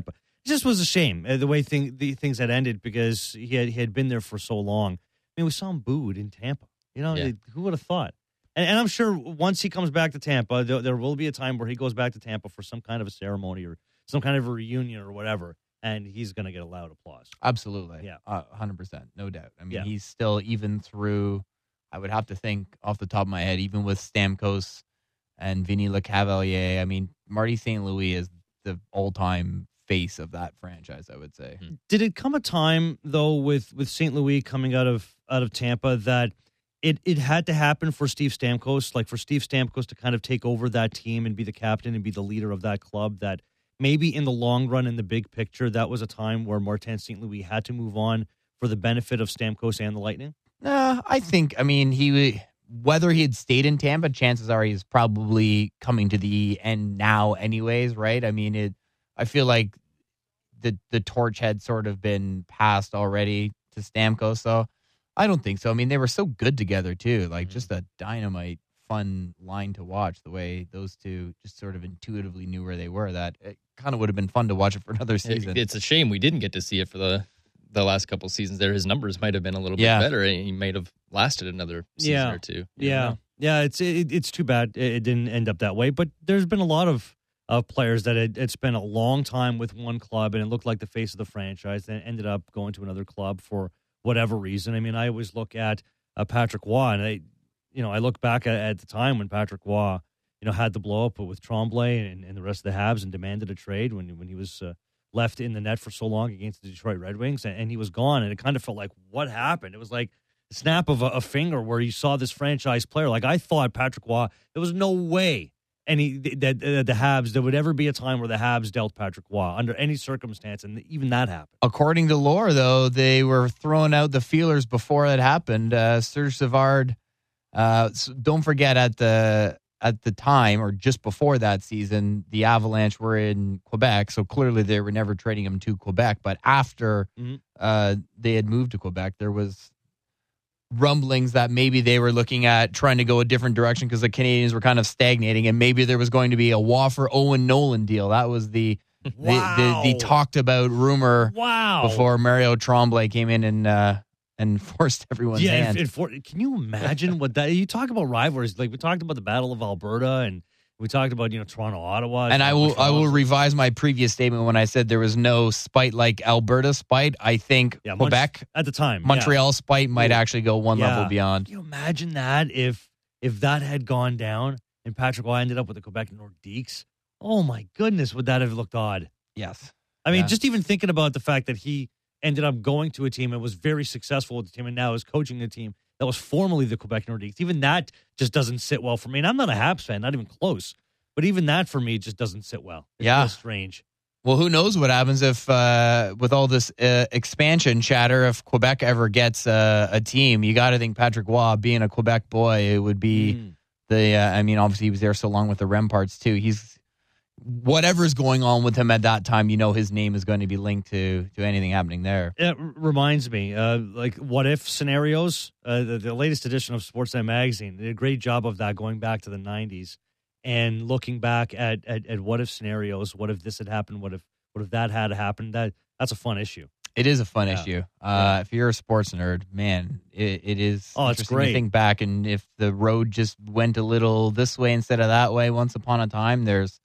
It just was a shame uh, the way thing, the things had ended because he had, he had been there for so long. I mean, we saw him booed in Tampa. You know, Yeah. who would have thought? And, and I'm sure once he comes back to Tampa, there, there will be a time where he goes back to Tampa for some kind of a ceremony or some kind of a reunion or whatever, and he's going to get a loud applause. Absolutely. Yeah. Uh, one hundred percent. No doubt. I mean, Yeah. he's still, even through, I would have to think off the top of my head, even with Stamkos and Vinny Lecavalier, I mean, Marty Saint Louis is the all-time face of that franchise, I would say. Did it come a time though with, with Saint Louis coming out of out of Tampa that it, it had to happen for Steve Stamkos, like for Steve Stamkos to kind of take over that team and be the captain and be the leader of that club, that maybe in the long run, in the big picture, that was a time where Martin Saint Louis had to move on for the benefit of Stamkos and the Lightning? Uh, I think, I mean, he whether he had stayed in Tampa, chances are he's probably coming to the end now anyways, right? I mean, it. I feel like the the torch had sort of been passed already to Stamkos, so I don't think so. I mean, they were so good together too, like just a dynamite, fun line to watch. The way those two just sort of intuitively knew where they were, that it kind of would have been fun to watch it for another season. It, it's a shame we didn't get to see it for the the last couple seasons there. His numbers might have been a little Yeah. bit better, and he might have lasted another season Yeah. or two. You Yeah, don't know. yeah. It's it, it's too bad it, it didn't end up that way. But there's been a lot of of players that had, had spent a long time with one club and it looked like the face of the franchise, then ended up going to another club for whatever reason. I mean, I always look at uh, Patrick Waugh, and I, you know, I look back at, at the time when Patrick Waugh, you know, had the blow up with Tremblay and, and the rest of the Habs and demanded a trade when when he was uh, left in the net for so long against the Detroit Red Wings, and, and he was gone, and it kind of felt like, what happened? It was like a snap of a, a finger where you saw this franchise player. Like, I thought Patrick Waugh, there was no way any that uh, the Habs, there would ever be a time where the Habs dealt Patrick Waugh under any circumstance, and even that happened. According to lore, though, they were throwing out the feelers before it happened. Uh, Serge Savard, uh, so don't forget at the at the time or just before that season, the Avalanche were in Quebec, so clearly they were never trading him to Quebec. But after Mm-hmm. uh, they had moved to Quebec, there was rumblings that maybe they were looking at trying to go a different direction because the Canadians were kind of stagnating, and maybe there was going to be a Waffer Owen Nolan deal. That was the Wow. the, the, the talked about rumor Wow. before Mario Tremblay came in and uh, and forced everyone's Yeah, hand. and, and for, can you imagine what that? You talk about rivalries, like we talked about the Battle of Alberta, and we talked about you know Toronto, Ottawa, and I will I will Montreal. revise my previous statement when I said there was no spite like Alberta spite. I think Yeah, Mont- Quebec, at the time, yeah. Montreal spite might Ooh. actually go one Yeah. level beyond. Can you imagine that if if that had gone down and Patrick Waugh ended up with the Quebec Nordiques? Oh my goodness, would that have looked odd? Yes. I mean, Yeah. just even thinking about the fact that he ended up going to a team and was very successful with the team and now is coaching a team that was formerly the Quebec Nordiques. Even that just doesn't sit well for me. And I'm not a Habs fan, not even close. But even that for me just doesn't sit well. It's Yeah. real strange. Well, who knows what happens if, uh, with all this uh, expansion chatter, if Quebec ever gets uh, a team? You got to think Patrick Waugh, being a Quebec boy, it would be Mm. the. Uh, I mean, obviously he was there so long with the Remparts too. He's whatever's going on with him at that time. You know, his name is going to be linked to to anything happening there. It r- reminds me, uh, like, what if scenarios? Uh, the, the latest edition of Sportsnet Magazine did a great job of that going back to the nineties and looking back at, at, at what if scenarios. What if this had happened? What if what if that had happened? That That's a fun issue. It is a fun Yeah. issue. Uh, if you're a sports nerd, man, it, it is. Oh, it's interesting great. to think back, and if the road just went a little this way instead of that way, once upon a time, there's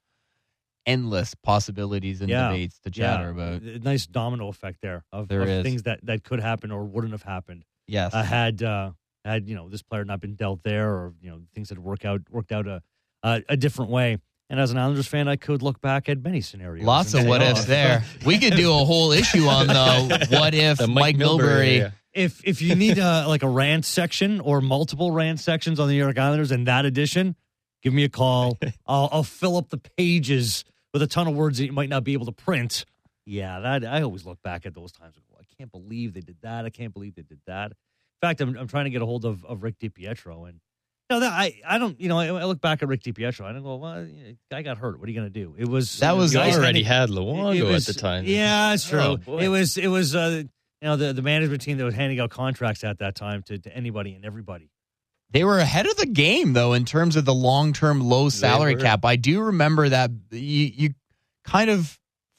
endless possibilities and Yeah. debates to chatter about. A nice domino effect there of, There of is. things that, that could happen or wouldn't have happened. Yes, Uh, had uh, had you know this player not been dealt there, or you know things had worked out worked out a a, a different way. And as an Islanders fan, I could look back at many scenarios. lots and of say, what oh, ifs there. We could do a whole issue on the what if The Mike, Milbury. yeah. If if you need a, like a rant section or multiple rant sections on the New York Islanders in that edition, give me a call. I'll, I'll fill up the pages with a ton of words that you might not be able to print. Yeah, that I always look back at those times and go, I can't believe they did that. I can't believe they did that. In fact, I'm I'm trying to get a hold of, of Rick DiPietro, and you know, that I I don't you know I, I look back at Rick DiPietro, I don't go, well, yeah, guy got hurt. What are you going to do? It was That was- You guys- already had it Luongo was- at the time. Yeah, it's true. Oh, boy. it was it was uh, you know the, the management team that was handing out contracts at that time to, to anybody and everybody. They were ahead of the game, though, in terms of the long-term low salary were. cap. I do remember that you, you kind of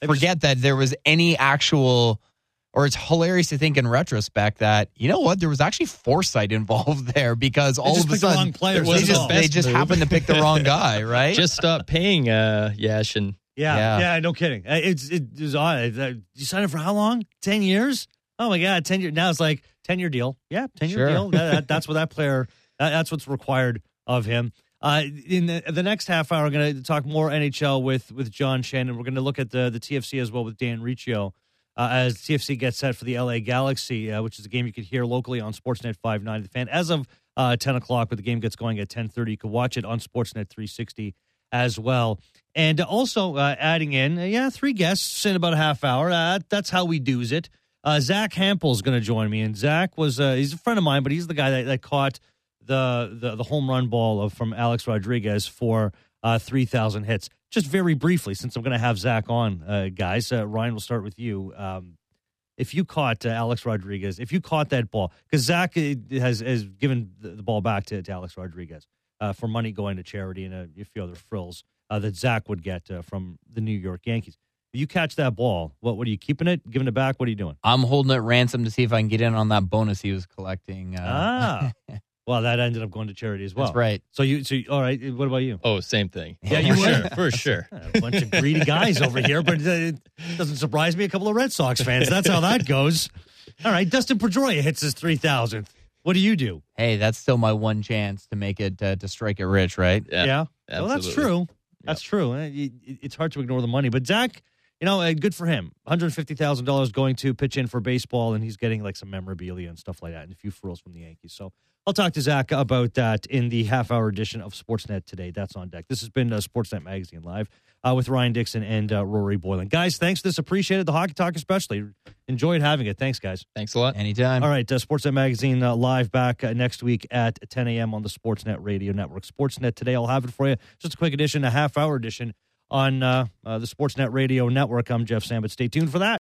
forget that there was any actual, or it's hilarious to think in retrospect that, you know what, there was actually foresight involved there because all just of a picked the sudden wrong players, they that's just, all. they just Best happened to pick the wrong guy, right? Just stop paying uh, Yash and Yeah, Yeah. yeah, no kidding. Uh, It's it was odd. Uh, You signed up for how long? Ten years? Oh my god, ten years. Now it's like ten year deal. Yeah, ten year Sure. deal. That, that, that's what that player. That, that's what's required of him. Uh, in the, the next half hour, we're going to talk more N H L with with John Shannon. We're going to look at the the T F C as well with Dan Riccio uh, as T F C gets set for the L A Galaxy, uh, which is a game you could hear locally on Sportsnet five ninety. The Fan as of uh, ten o'clock, but the game gets going at ten thirty. You can watch it on Sportsnet three sixty as well. And also uh, adding in, uh, yeah, three guests in about a half hour. Uh, that's how we do's it. Uh, Zach Hampel's going to join me, and Zach was uh, he's a friend of mine, but he's the guy that, that caught the, the the home run ball of, from Alex Rodriguez for uh, three thousand hits. Just very briefly, since I'm going to have Zach on, uh, guys, uh, Ryan, we'll start with you. Um, if you caught uh, Alex Rodriguez, if you caught that ball, because Zach uh, has has given the, the ball back to, to Alex Rodriguez uh, for money going to charity and a, a few other frills uh, that Zach would get uh, from the New York Yankees. If you catch that ball, what what are you keeping it, giving it back? What are you doing? I'm holding it ransom to see if I can get in on that bonus he was collecting. Uh, Ah, well, that ended up going to charity as well. That's right. So you, so you, all right. What about you? oh, same thing. Yeah, for you sure, would. for sure. A bunch of greedy guys over here, but uh, it doesn't surprise me. A couple of Red Sox fans. That's how that goes. All right, Dustin Pedroia hits his three thousandth. What do you do? Hey, that's still my one chance to make it, uh, to strike it rich, right? Yeah, Well, that's absolutely. true. That's true. Uh, you- It's hard to ignore the money, but Zach, you know, uh, good for him. one hundred fifty thousand dollars going to pitch in for baseball, and he's getting like some memorabilia and stuff like that, and a few frills from the Yankees. So I'll talk to Zach about that in the half-hour edition of Sportsnet today. That's on deck. This has been uh, Sportsnet Magazine Live uh, with Ryan Dixon and uh, Rory Boylan. Guys, thanks for this. Appreciated the Hockey Talk especially. Enjoyed having it. Thanks, guys. Thanks a lot. Anytime. All right, uh, Sportsnet Magazine uh, live back uh, next week at ten a.m. on the Sportsnet Radio Network. Sportsnet today, I'll have it for you. Just a quick edition, a half-hour edition on uh, uh, the Sportsnet Radio Network. I'm Jeff Sambit. Stay tuned for that.